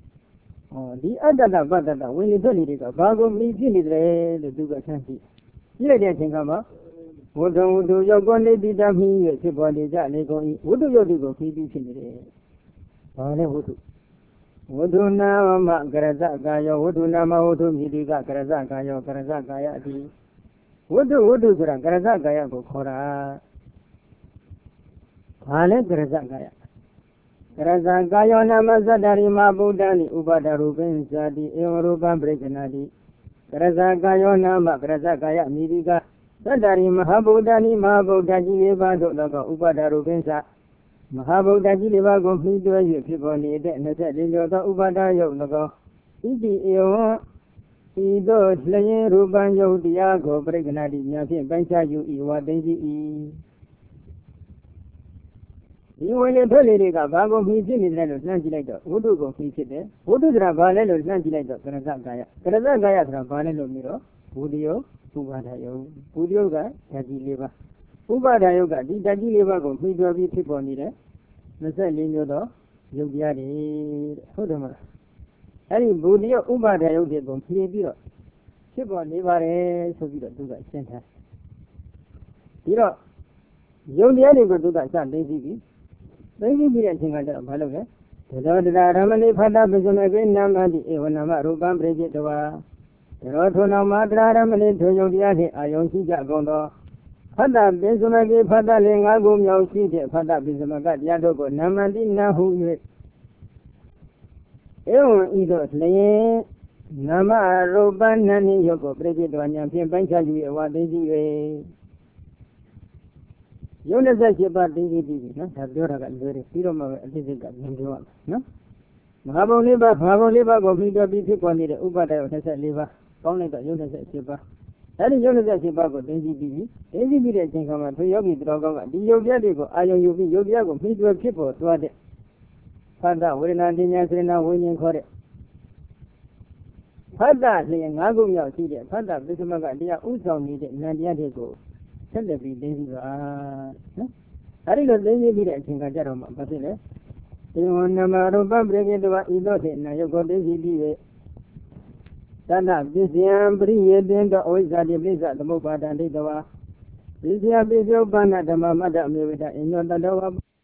[SPEAKER 1] ဒီအတ္တတပတ္တတဝင်လေထွက်လေတွေကဘာကိုမှီဖြစ်နေတယ်လို့သူကဆန်းကြည့်ကြည့်လိုက်တဲ့အချိန်ကမှဝတ္ထုဝတ္ထုရောက်ကောနေတိတမိရဲ့ဖြစ်ပေါ်နေကြလေကုန်၏ဝတ္ထုယုတ်တိကိုပြီးဖြစ်နေတယ်။ဘာလဲဝတ္ထုဝတ္ထုနာမကရဇကာယောဝတ္ထုနာမဝတ္ထုမြည်တိကကရဇကာယောကရဇကာယအတိဝတ္ထုဆိုတာကရဇကာယကိုခေါ်တာ။ဘာလဲကရဇကာယကရဇကာယောနာမသတ္တရိမဗုဒ္ဓနိဥပါဒရူပိဉ္စာတိဧဝရူပံပရိက္ခဏတိကရဇကာယောနာမကရဇကာယမြည်တိကသတ္တရိမဟာဗုဒ္ဓနိမဟာဗုဒ္ဓကြီးလေးပါးတို့သောဥပါဒရူပိဉ္စာမဟာဗုဒ္ဓကြီးလေးပါးကိုမှီတွဲ၍ဖြစ်ပေါ်နေတဲ့24ကျော်သောဥပါဒယုတ်၎င်းဣတိဧဝံဤသို့လျင်ရူပံယုတ်တရားကိုပရိက္ခဏတိများဖြင့်ပိုင်းခြားယူ၏ဝါသိသိ၏ဒီဝင်လေထွက်လေတွေကဘာကိုမှီဖြစ်နေတယ်လို့လှမ်းကြည့်လိုက်တော့ဝတ္ထုကိုမှီဖြစ်တယ်ဝတ္ထုဆိုတာဘာလဲလို့လှမ်းကြည့်လိုက်တော့ကရဇကာယကရဇကာယဆိုတာဘာလဲလို့မြည်တော့ဘူတယုတ်ဥပါဒယုတ်ဘူတယုတ်ကဓာတ်ကြီး၄ပါးဥပါဒယုတ်ကဒီဓာတ်ကြီး၄ပါးကိုမှီတွဲပြီးဖြစ်ပေါ်နေတဲ့24မျိုးသောယုတ်တရားတွေဟုတ်တယ်မလားအဲ့ဒီဘူတယုတ်ဥပါဒယုတ်တွေကိုဖြည့်ပြီးတော့ဖြစ်ပေါ်နေပါတယ်ဆိုပြီးတော့သူကရှင်းထားပြီးတော့ယုတ်တရားတွေကိုသူကစသိသိပြီးပြီးတဲ့အချိန်ကကျတော့ဘာလုပ်လဲဒေသောတရာရမဏိဖတ္တပစ္စမေကိနာမတိဧဝနာမရူပံပရိจิตတဝါဒေသောထိုနောက်မှာတရာရမဏိထိုယုတ်တရားဖြင့်အာယုံရှိကြကုန်သောဖတ္တပစ္စမေကိဖတ္တလေ၅ခုမြောက်ရှိတဲ့ဖတ္တပစ္စမကတရားတို့ကိုနာမတိနာဟု၍ဧဝံဤသို့လျင်နာမရူပနာနိယုတ်ကိုပရိจิตတဝါညာဖြင့်ပိုင်းခြားယူ၍ဝါသိသိ၍ယုံ28ပါးသိသိပြီးနော်ဒါပြောတာကလွယ်တယ်ပြီးတော့မှပဲအသိစိတ်ကမြင်ပြောရမယ်နော်မဟာဘုံ၄ပါးကိုပြီးတော့ပြီးဖြစ်ပေါ်နေတဲ့ဥပါဒယ24ပါးပေါင်းလိုက်တော့ယုံ28ပါးအဲဒီယုံ28ပါးကိုသိသိပြီးတဲ့အချိန်ခါမှာသူယောဂီတော်ကောင်းကဒီယုတ်ပြတွေကိုအာယုံယူပြီးယုတ်ပြကိုပြီးတော့ဖြစ်ပေါ်သွားတဲ့ဖတ္တဝေဒနာဉာဏ်စေနာဝိညာဉ်ခေါ်တဲ့ဖတ္တလျင်၅ခုမြောက်ရှိတဲ့ဖတ္တပစ္စမကတရားဥဆောင်နေတဲ့ဉာဏ်တရားတွေကိုဆက်လက်ပြီးသိသိပါနော်အဲဒီလိုသိသိပြီးတဲ့အချိန်ကကြတော့မှဘာဖြစ်လဲဒီဝနမရူပပရိကိတဝဤသို့ဖြင့်နာယုတ်ကိုသိသိပြီး၍သတ္တပစ္စယံပရိယေတင်သောအဝိဇ္ဇာတိပိစ္ဆသမုပ္ပါဒံဒိဋ္ဌဝါပစ္စယပစ္စယဥပ္ပန္နဓမ္မမတ္တအမေဝိတ္တအညောတတဝါ